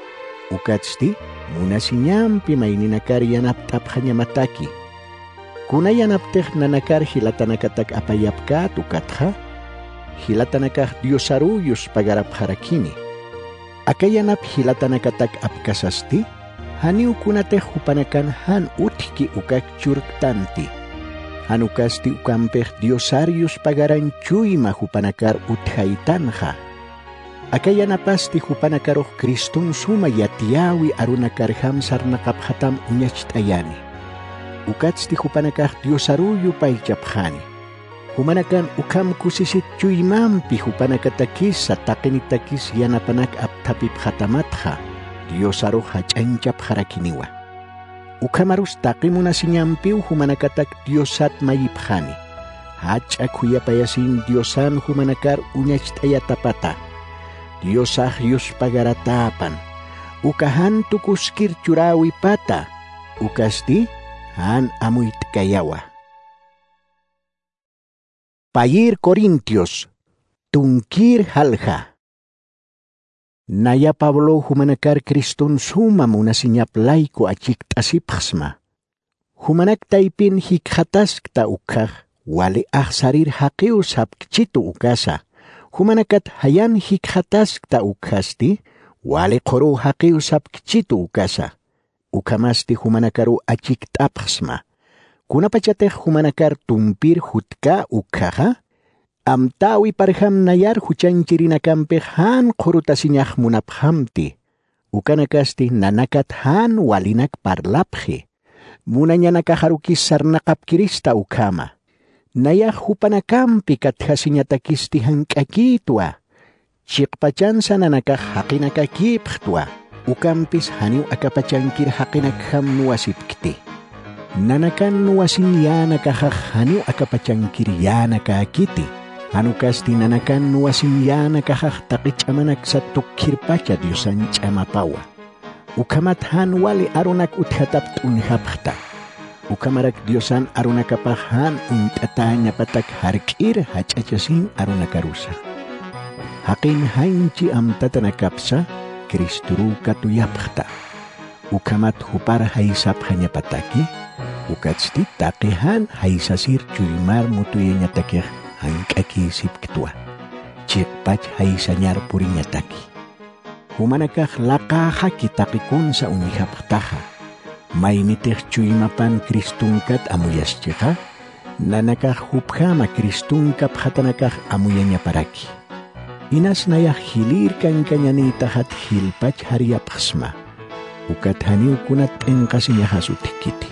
Ukatsti munasinyampi maininakar yanap taphanya mataki. Kunayan apteh nanakar hilatanakatak apayapkat ukatha, hilatanakah diosaruyus pagarap harakini. Akayanap hilatanakatak apkasasti, haniu kunateh hupanakan han utki ukak curk tanti. Hanukasti ukampeh diosarius pagaran cuy mahupanakar uthaitanha. Akayanapasti hupanakaroh Kristun suma yatiawi arunakar hamsar nakap hatam unyachitayani. Ukats ti hupanakah diosaruyu pay japhani. Humanakan ukam kusisit cuimampi hupanakatakis sa takinitakis yanapanak aptapip hatamatha diosaruh hachancap harakiniwa. Ukamarus takimunasinyampiu humanakatak diosat mayipkhani. Hachak huyapayasin diosan humanakar unyachitayatapata. Diosah yus pagaratapan. Ukahan tukuskir curawi pata. Ukasti han amuit kayawa. Payir Korintios, tungkir halha. Naya Pablo humanakar Kristun suma munasinyap laiko achik tasipkhsma. Humanak taipin hikhatas kta ukah, wali sarir hakiu sapkchitu ukasa. Humanakat hayan hikhatas kta ukhasti, wali koru hakiu sapkchitu ukasa. Ukamasti humanakaru achik tapkhsma. Kuna pachateh humanakar tumpir hutka ukhaha. Amtawi parham nayar huchancirinakampe han korutasinyah munaphamti. Ukanakasti nanakat han walinak parlaphe. Munanya nakaharukis sarnakap kirista ukama. Nayah hupanakampi kathasinyatakisti hankakitwa. Chikpachansa nanakah hakinakakiphtwa. Ukampis haniu akapachangkir hakinakham nuasipkiti. Nanakan nuasin yana kahak haniu akapachangkir yana kakiti. Hanukasti nanakan nuasin yana kahak takicamanak sa tukir pacha diosan chamapawa. Ukamat han wali arunak uthatap tunhapkhta. Ukamarak diosan arunakapahan untatanya patak harkir hachachasin arunakarusa. Hakin hanchi amtatanakapsa Kristuru katuyapkhta. Ukamat hupar haisap hanya pataki. Ukatsti takihan haisasir curimar mutuyenya takih hankaki sip ketua. Cikpach haisanyar purinya taki. Humanakah lakaha kitakikun sa unihapkhtaha. Mainitih cuimapan Kristungkat amuyas cika. Nanakah hupkama Kristungkap hatanakah amuyanya paraki. Inas nayah hilir kan kanyani tahat hilpach hariapkhsma. Ukat haniu kunat engkasinya hasutikiti.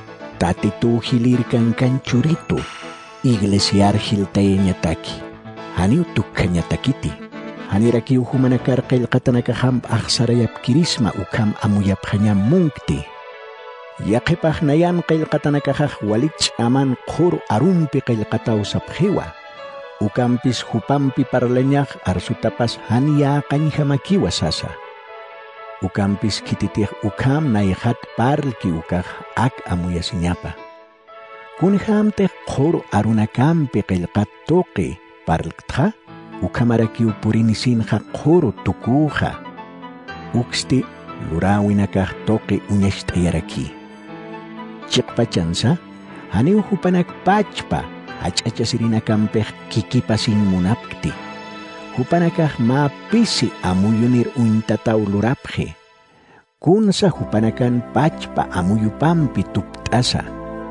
Tatitu hilir kan curito. Iglesiar hiltayenya taki. haniu tukkanya takiti. Hanirakiu humanakar qillqatanaka hamp akhsarayap kirisma ukam amuyap hanyam mungti. Yaqipah nayan qillqatanakahaq walich aman qur arumpi qillqataw saphiwa. Ukampis hupampi parlenyaq arsutapas hania kanyhamakiwa sasa. Ukampis kititih ukam naihat parlki ukah ak amuyasinyapa. Kunhamteh qur arunakampi qillqat toqi parlktha. Ukamarakiu purinisinha quru tukuha. Uksti lurawinakah toqi unyashtayaraki. Chikpachansa, haniu hupanak pachpa, hachachasirinakampeq kikipasin munapkti. Hupanakah mapisi amuyunir untataw lurapje. Kunsa hupanakan pachpa amuyupampi tuptasa.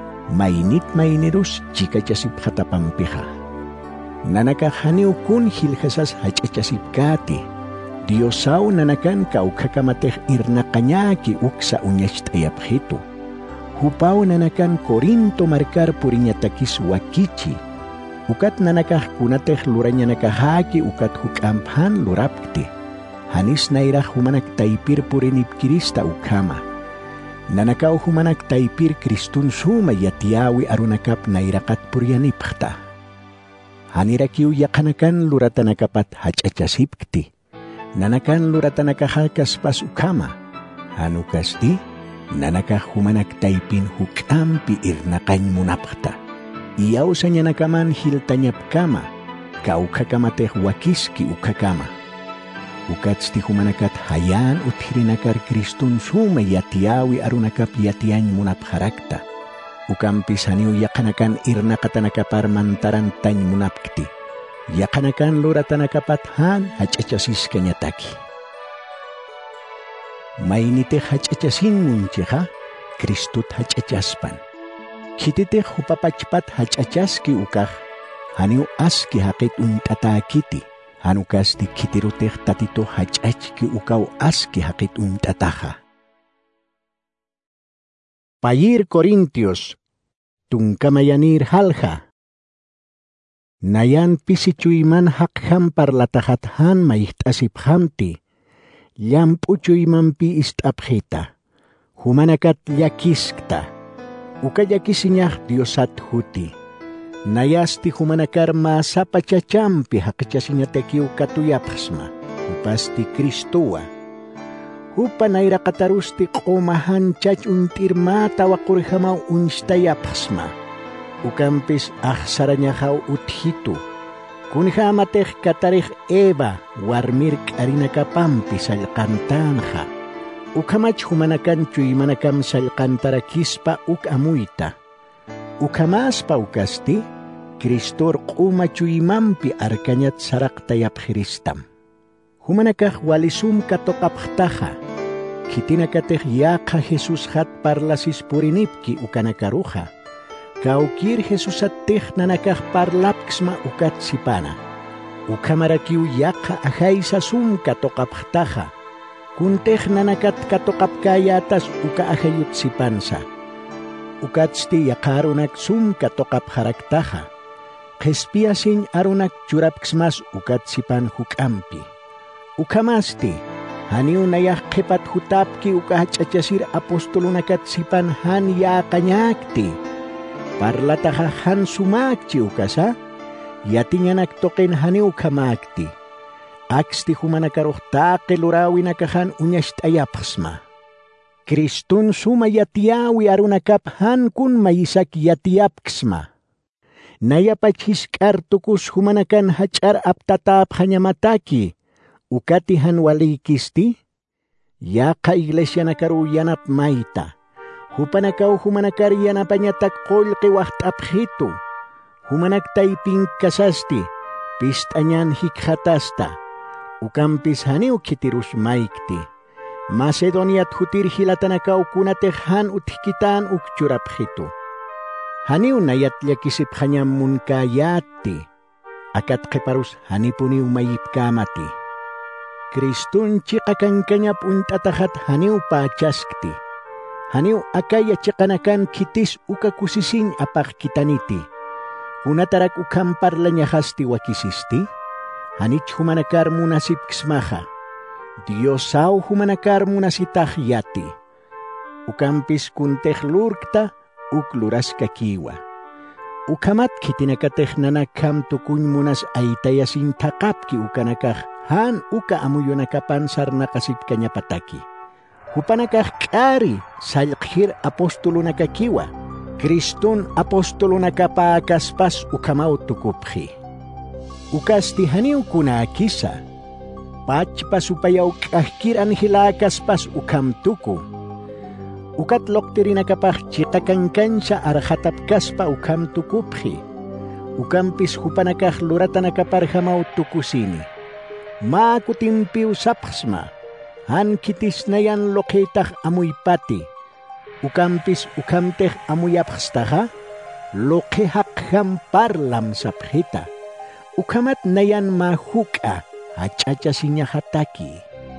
Mainirus chikachasip hatapampiha. Nanaka haniu kun hilhasas hachachasip kati. Diosaw nanakan kaukakamateh irnakanyaki uksa unyashtayapjitu. Hupaw nanakan Korinto markar purinyatakis wakichi. Ukat nanakah kunateh luranya nakahaki ukat hukamphan lurapkti. Hanis nairah humanak taipir purinip kirista ukama. Nanakaw humanak taipir Kristun suma yatiawi arunakap nairakat puryanipkta. Hanirakiu yakanakan luratanakapat hachachasipkti. Nanakan luratanakahakas pas ukama. Hanukasti, nanakah humanak taipin hukampi irnakany munapkta. Iyaw sa niya nakaman hiltanyap kama, kaukakamateh wakiski ukakama. Ukatsti humanakat hayan uthirinakar Kristun suma yatiawi arunakap yatiany munapharakta. Ukampis haniu yakanakan irnakatanakapar mantaran tany munapkti. Yakanakan luratanakapat han hachachasis kanyataki. Mainite hachachasin muncheha, Kristut hachachaspan. Kitite hupapachpat hachachaski ukah, haniu aski hakit untatakiti. Hanukasti kitiruteh tatito hachachki ukaw aski hakit untataha. Payir Korintios, tungkamayanir halha. Nayan pisicuyman hakham parlatahathan maihtasiphamti. Llampuchuyman pi istapjita. Humanakat yakiskta. Ukayakisinyah Diosat huti. Nayasti humanakar masapachachampi hakachasinyatakiu katuyapasma. Upasti Kristua. Hupanayra katarusti qomahan chach untirma tawakurihamaw unstayapasma. Ukampis ahsaranyahaw uthitu. Kunhamateh katarih Eva warmir karinakapampi salkantanha. Ukamach humanakan chuymanakam salkantarakispa ukamuyta. Ukamaspa ukasti, Kristor quma chuymampi arkanyat saraktayap Hristam. Humanakah walisum katokaphtaha. Kitinakateh yaka Jesus hat parlasis purinipki ukanakaruha. Kaukir Jesus at teh nanakah parlapksma ukat sipana. Ukamarakiu yaka ahay sa sum katokaphtaha. Kunteh nanakat katokapkayatas uka ahayut sipansa. Ukatsti yakarunak sum katokapharaktaha. Kespiasin arunak jurapksmas ukat sipan hukampi. Ukamasti, haniu nayah kepat hutapki ukahachachasir apostolunakat sipan han yakanyakti. Parlataha han sumakchi ukasa, yatinyanak token haniu kamakti. Aksti humanakaruh take lurawinakahan unyashtayapasma. Kristun suma yatiawi arunakap han kun mayisak yatiapksma. Nayapachhiskar tukus humanakan hachar aptatap hanyamataki. Ukatihan walikisti, yaka iglesia nakaru yanap maita. Hupanakaw humanakar yanapanyatak kolke wahtaphitu. Humanak taiping kasasti, pistanyan hikhatasta. Ukampis haniu kitirus maikti. Macedoniat hutir hilatanakaw kunatekhan uthikitan ukchuraphitu. Haniu nayatlakisip hanyam munkayati. Akat keparus hanipuni umayipkamati. Kristun chikakan kanyap untatahat haniu pachaskti. Haniu akaya chikanakan kitis ukakusising apak kitaniti. Unatarak ukampar lanyahasti wakisisti. Hanich humanakar munasip kismaha. Diosau humanakar munasitaj yati. Ukampis kuntej lurkta ukluras kakiwa. Ukamat kitinakatej nanakam tukuñ munas aitayasin takapki ukanakaj han uka amuyonakapan sarnakasip kanyapataki. Hupanakaj kari salqhir apostolunakakiwa. Kristun apostolunakapa akaspas ukamau tukupji. Ukasti haniu kuna akisa. Pachpa supaya ukahkir anhilakas pas ukam tuku. Ukat loktirinakapah chikakankansa arhatap kaspa ukam tukuphi. Ukampis hupanakah luratanakapar hamau tukusini. Ma kutimpiu sapsma. Han kitis nayan loketah amuypati. Ukampis ukamteh amuyapstaha. Lokehak hamparlam saphita. Ukamat nayan mahuka. Hachachasinya hataki.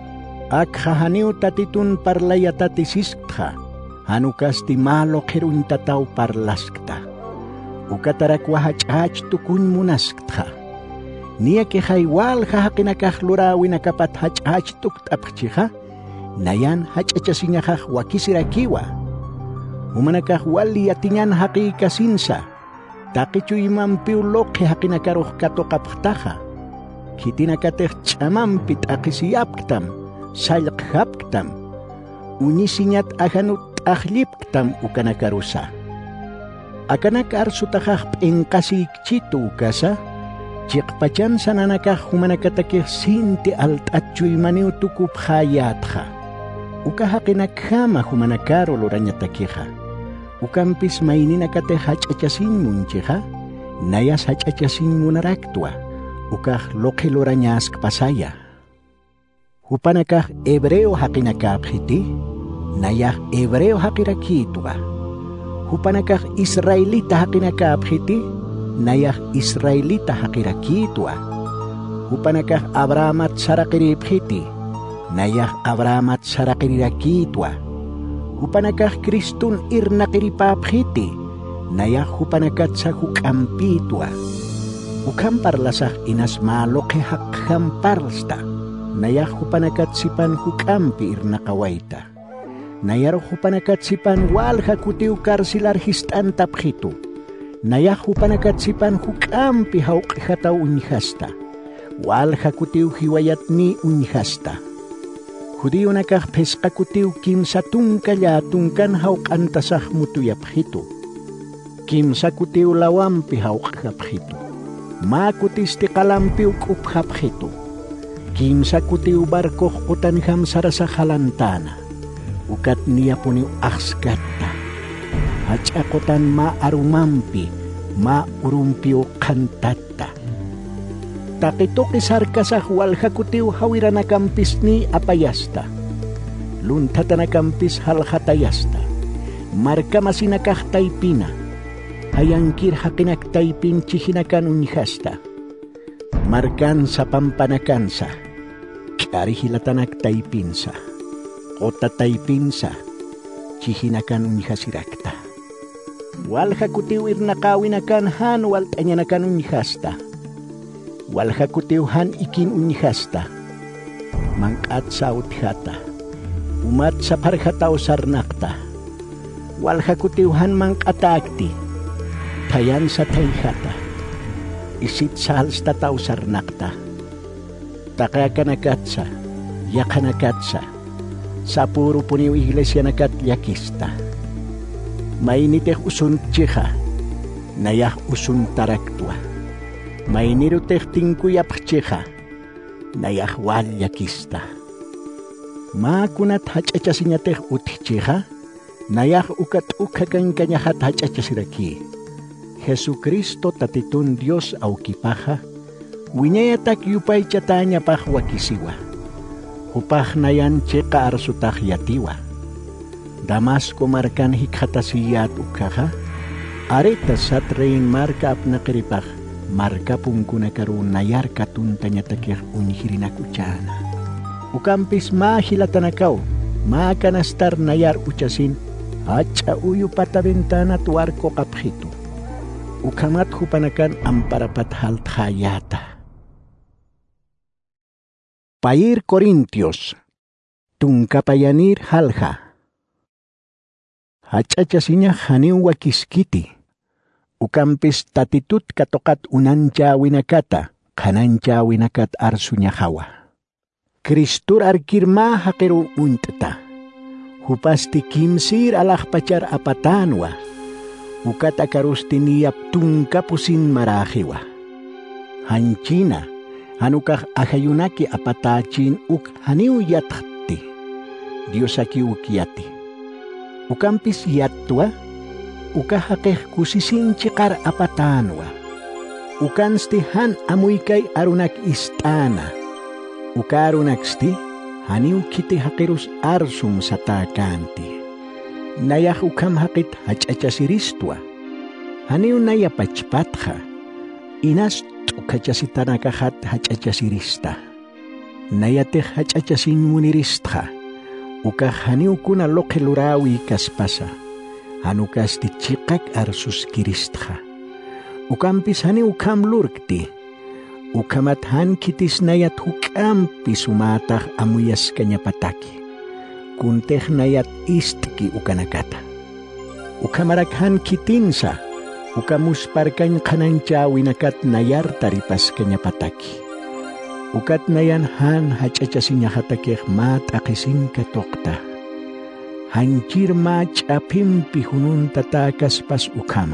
Akhahaniu tatitun parlaya tatisiskha. Hanukasti malo kerun tatau parlaskta. Ukatarakwa hachach tukun munaskta. Nia ke haywal hahakinakah lurawin nakapat hachach tuktapchiha. Nayan hachachasinya hah wakisirakiwa. Humanakah wali yatingan hakikasinsa. Takichu imampiu loke hakinakaruh katokaptaha. Kitinakateh chamampit akisiyapktam, salqhapktam, unisinyat ahanut ahlipktam ukanakarusa. Akanakar sutakah engkasik citu ukasa, cikpacan sananakah humanakatakeh sinti altatcuy maniu tukup hayatha. Ukahakinakama humanakaro loranyatakiha. Ukampis maininakateh hachachasin munchiha, nayas hachachasin munaraktua. Ukah lokiloranyas pasaya. Hupanakah Hebreo hakinakabhiti, nayah Hebreo hakirakitwa. Hupanakah Israelita hakinakabhiti, nayah Israelita hakirakitwa. Hupanakah Abrahamat sarakiribhiti, nayah Abrahamat sarakirirakitwa. Hupanakah Kristun irnakiripabhiti, nayah hupanakat sa hukampitwa. Ukamparlasah inas maloke hakhamparlsta. Nayah hupanakat sipan hukampi irnakawaita. Nayar hupanakat sipan walha kutiu karsilar histan taphitu. Nayah hupanakat sipan hukampi hauqihata unihasta. Walha kutiu hiwayat ni unihasta. Hudiyo nakah peska kutiu kimsa tungkaya tungkan hauqantasah mutuyaphitu. Kimsa kutiu lawampi hauqihaphitu. Makutis ti kalampiw kuphaphitu. Kimsa kutiu barkoh utanham sarasa halantana. Ukat niya puniw akskatta. Hachakotan maarumampi, maurumpiw kantatta. Takitoki sarkasah walha kutiu hawiranakampis ni apayasta. Luntatanakampis halhatayasta. Marka masinakah taipina. Hayangkir hakinak taipin chihinakan unihasta. Markan sa pampanakansa. Kari hilatanak taipinsa. Kota taipinsa. Chihinakan unihasirakta. Walha kutiu irnakawinakan han waltanyanakan unihasta. Walha kutiu han ikin unihasta. Mangkat sa uthata. Umat sa parhataw sarnakta. Walha kutiu han mangkatakti. Tayan sa tayhata. Isit sa halsta tau sarnakta. Takakanakatsa. Yakanakatsa. Sa puro puniw iglesia nakat yakista. Mainiteh usun chiha. Nayah usun taraktua. Mainiruteh tingkuyap chiha. Nayah wal yakista. Makunat hachachasinyateh utchiha. Nayah ukat ukakan kanyahat hachachasiraki. Jesucristo tatitun Dios aukipaha, winyayatak yupay chatanya pahwa kisiwa. Hupah nayan cheka arsutah yatiwa. Damasko markan hikhatasiyat ukaha, areta satrein marka apnakiripah, marka pungkunakaru nayar katuntanya takir unihirinakuchana. Ukampis mahilatanakaw, makanastar nayar uchasin, hacha uyu pataventana tuarko kaphitu. Ukamat hupanakan amparapat hal thayata. Pair Corintios, tungkapayanir halja. Hachachasinya haniu wakiskiti. Ukampis tatitut katokat unancha winakata, kanancha winakat arsunya hawa. Kristur arkirma hakiru untata. Hupasti kimsir alah pacar apatanwa. Ukat akarusti niyap tungkapusin marahiwa. Hancina, hanukah ahayunaki apatachin uk haniu yathti. Diosaki ukiati. Ukampis yatwa, ukahakeh kusisin cikar apatanwa. Ukansti han amuikay arunak istana. Ukarunaksti haniu kiti hakirus arsum satakanti. Nayah ukam hakit hachachasiristwa. Haniu naya pachpatha. Inas tukachasitanakahat hachachasirista. Nayateh hachachasin muniristha. Ukah haniu kuna lokelurawi kaspasa. Hanukas di cikak arsus kiristha. Ukampis haniu kam lurkti. Ukamat han kitis nayat hukampi sumatah amuyas kanya pataki. Kunteh nayat istki ukanakata. Ukamarak han kitinsa. Ukamusparkan kanancha winakat nayar taripas kanya pataki. Ukat nayan han hachachasinya hatakeh mat akisin katokta. Hancir mach apimpi hunun tatakas pas ukama.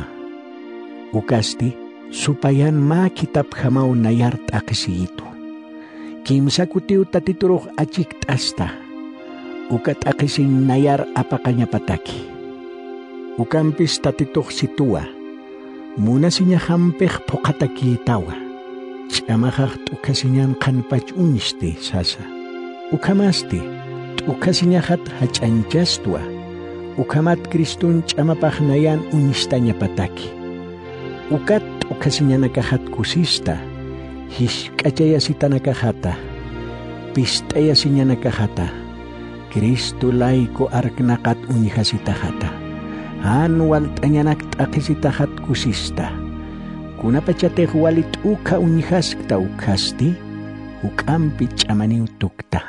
Ukasti supayan ma kitab hamau nayar akisi itu. Kimsa kutiu tatituruh acik tasta. Ukat akisin nayar apakanya pataki. Ukampis tatituh situa. Muna sinya hampeh pokataki tawa. Chamahak tukasinyan kanpach uniste sasa. Ukamasti tukasinya hat hachanchastua. Ukamat Kristun chamapahnayan unistanya pataki. Ukat tukasinya nakahat kusista. Hiskachaya sita nakahata. Pistaya sinya nakahata. Kristu laiko arknakat unihasitahata. Hanwal tanyanak takisitahat kusista. Kuna pachateh walit uka unihaskta ukasti, ukampi chamaniu tukta.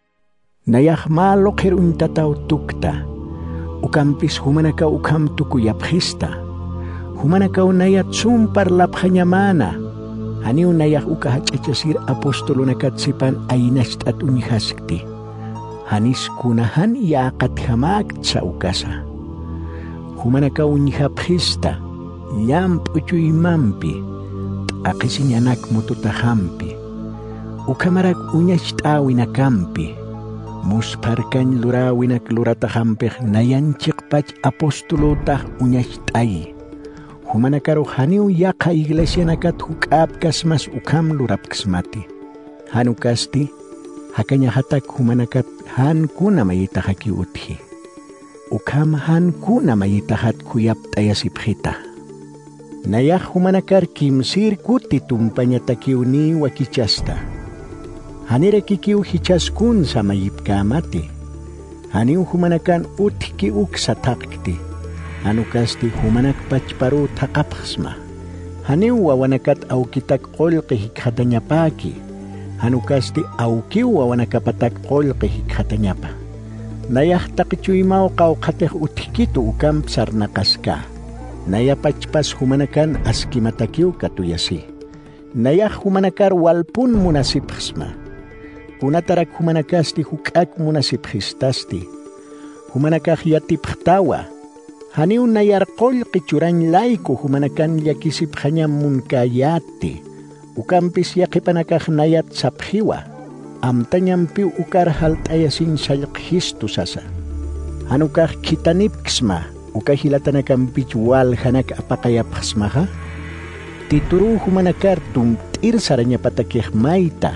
Nayah malokher untatau tukta, ukampis humanaka ukam tukuyapkhista. Humanaka unayat sumpar laphanyamana, haniu nayah uka hachachasir apostolunakat sipan ainastat unihaskti. Hanis kunahan yakat hamak sa ukasa. Humanaka unihapkhista, yamp ucuy mampi, akisinya anak mututahampi. Ukamarak unyashtaawinakampi, musparkan lurawinak luratahampeh nayancikpach apostolotah unyashtayi. Humanakaro haniu yaka iglesia nakat hukapkas mas ukam lurapkasmati. Hanukasti, hakanya hatak humanakat han kuna mayitahaki uthi. Ukam han kuna mayitahat kuyap tayasipkhita. Nayah humanakar kimsir kuti tumpanya takiuni wakichasta. Hanire kikiu hichaskun sama yipkamati. Haniu humanakan utki uksa takti. Hanukasti humanak pachparu takapsma. Haniu wawanakat aukitak qolqi hikhatanyapaki. Hanukasti aukiu wawanakapatak qolqi hikhatanyapa. Nayah takichuy mau kau kateh utkitu ukam sarnakaska. Naya pachpas humanakan askimatakiu katuyasi. Nayah humanakar walpun munasibhsma. Kunatarak humanakasti hukak munasibhistasti. Humanakah yatiphtawa. Haniu nayar qol kicuran laiku humanakan yakisibhanya munkayati. Ukampis yakipanakah nayat sabhiwa. Amtanyampi ukar haltayasin sayakhistu sasa. Hanukah kitanipksma. Ukahilatanakan pichual hanak apakaya pasmaha. Tituru humanakar tumtir saranya patakih maita.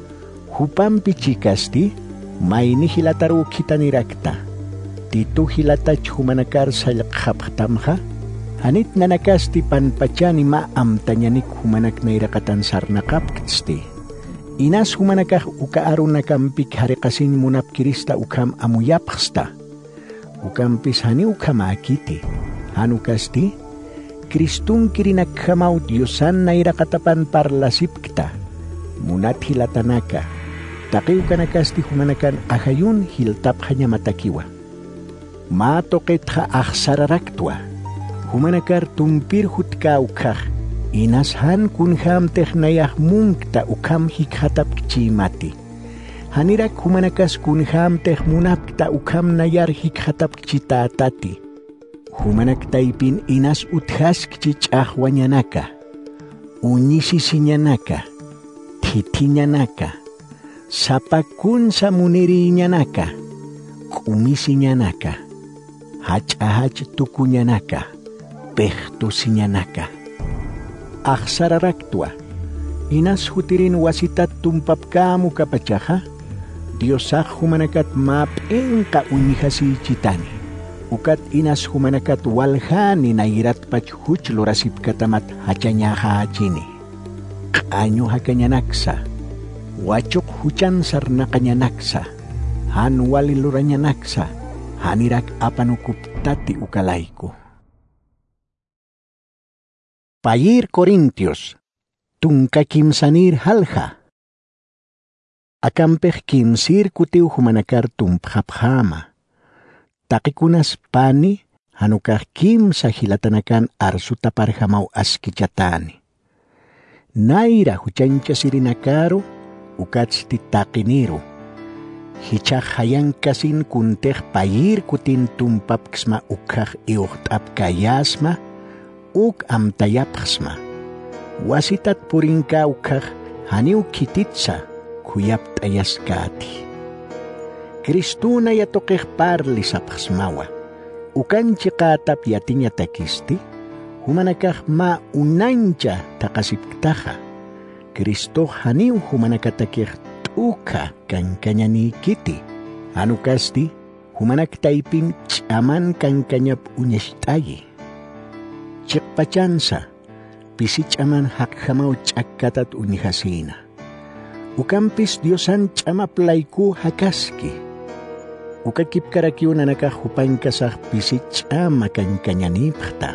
Hupam pichikasti maini hilataru kitanirakta. Titu hilatach humanakar sayakhabtamha. Hanit nanakasti panpachani maam tanyanik humanak nairakatan sarnakapksti. Inas humanakah ukaarun nakampik harikasin munap kirista ukam amuyapksta. Ukampis hani ukamakiti. Hanukasti Kristun kirinak hamau Diosan nairakatapan parlasip kita. Munat hilatanaka. Taqiw kanakasti humanakan ahayun hiltap hanya matakiwa. Matoqet ha aksararaktua. Humanakar tumpir hutka ukah. Inashan kunham tehnayah mungta ukam hikhatap kcimati. Hanirak humanakas kunham teh munapta ukam nayar hikhatap kcitatati. Humanak taipin inas uthas kcicahwanyanaka. Unyisisinyanaka. Titinyanaka. Sapakun sa munirinyanaka. Kumisinyanaka. Hach tukunyanaka. Pehtusinyanaka. Aksararaktua. Inas hutirin wasitat tumpap kamu kapacaha. Diosak humanakat mapengka unyihasi citani. Ukat inas humanakat walhani nairat pachhuch lorasip katamat hacanyaha hacini. Kanyo hakanyanaksa. Wacok hucan sarna kanyanaksa. Han waliluranyanaksa. Hanirak apanukup tati ukalaiku. Payir Korintios. Tungka kimsanir halha. Akampeh kimsir kutiu humanakar tumphaphama. Takikunas pani hanukah kim sa hilatanakan arsuta parhamau askicatani. Naira hucancha sirinakaro ukatsti takiniru. Hichak hayang kasin kunteh payir kutin tumpap ksma ukah iuhtap kayasma uk amtayapksma. Wasitat puringka ukah haniu kititsa kuyap tayaskati. Kristuna yatokeh parli sapksmawa. Ukan cikatap yatinya takisti, humanakah ma unanca takasipktaha. Kristo haniu humanakatakeh tuka kankanya ni kiti. Anu kasti humanak taipin caman kankanyap unyestayi. Cek pacansa, pisi caman hak hamau cakatat unyhasina. Ukampis diosan cama pelaiku hakaski. Ukakip karakiu nanaka hupain kasah pisi cama kankanya nipta.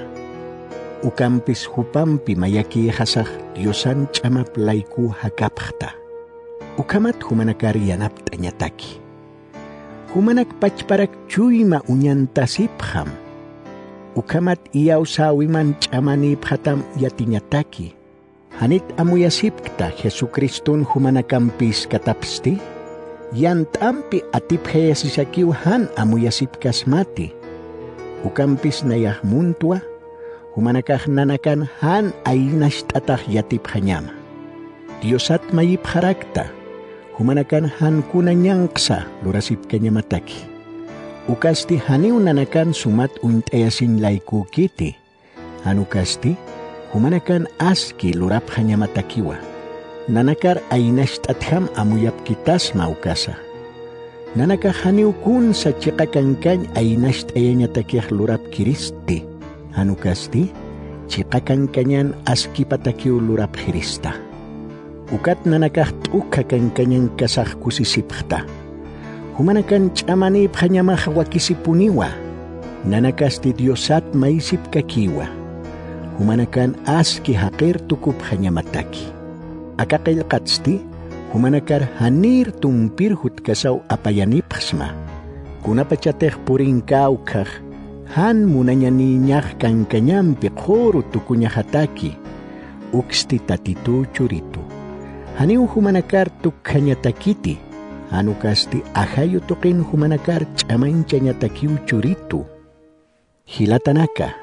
Ukampis hupampi mayaki hasah diosan cama pelaiku hakapta. Ukamat humanakar yanap tanyataki. Humanak pachparak cuyma unyantasipkham. Ukamat iyaw sawiman camani phatam yatinyataki. Hanit amuyasipkta Jesukristun humanakampis katapsti. Yantampi atip hayasisakiuhan amuyasipkas mati. Ukampis nayah muntua. Humanakah nanakan han ayinash tatah yatip hanyama. Diosat mayip harakta. Humanakan han kunanyangksa lurasip kanya mataki. Ukasti haniu nanakan sumat untayasin laiku kiti. Hanukasti humanakan aski lurap hanya matakiwa. Nanakar ayinash tatham amuyap kitas maukasa. Nanaka haniu kun sa cikakangkany ayinash tayanya takih lurap kiristi. Hanukasti cikakangkanyan aski patakiu lurap kirista. Ukat nanakah tukakangkanyang kasah kusisipkta. Humanakan camani phanyamah wakisipuniwa. Nanakasti diosat maisip kakiwa. Humanakan aski hakir tukup hanyamataki. Akakailkatsti humanakar hanir tumpir hutkasaw apayanipksma. Kunapacateh puringkaukah han munanyaninyah kankanyampi khoro tukunya hataki. Uksti tatitu curitu. Haniu humanakar tukhanya takiti. Hanukasti ahayu tukin humanakar chamainchanya takiu curitu. Hilatanaka.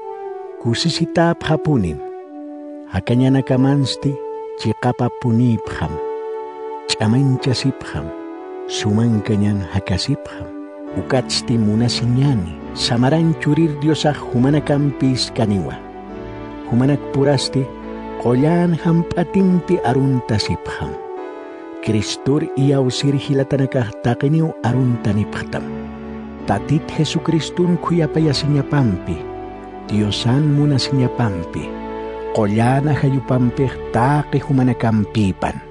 Kusisita phapunim. Hakanya nakamansti cikapa punipkham. Chamainchasipkham. Sumangkanyan hakasipkham. Ukatsti munasinyani. Samaran curir diosah humanakampis kaniwa. Humanak purasti koyan hampatimpi aruntasipkham. Kristur iyaw sirhilatanakah takiniw aruntanipkhtam. Tatit Jesukristun kuyapayasinya pampi. Diosan munasinya pampi. Koyana hayupampih taki humanakampipan.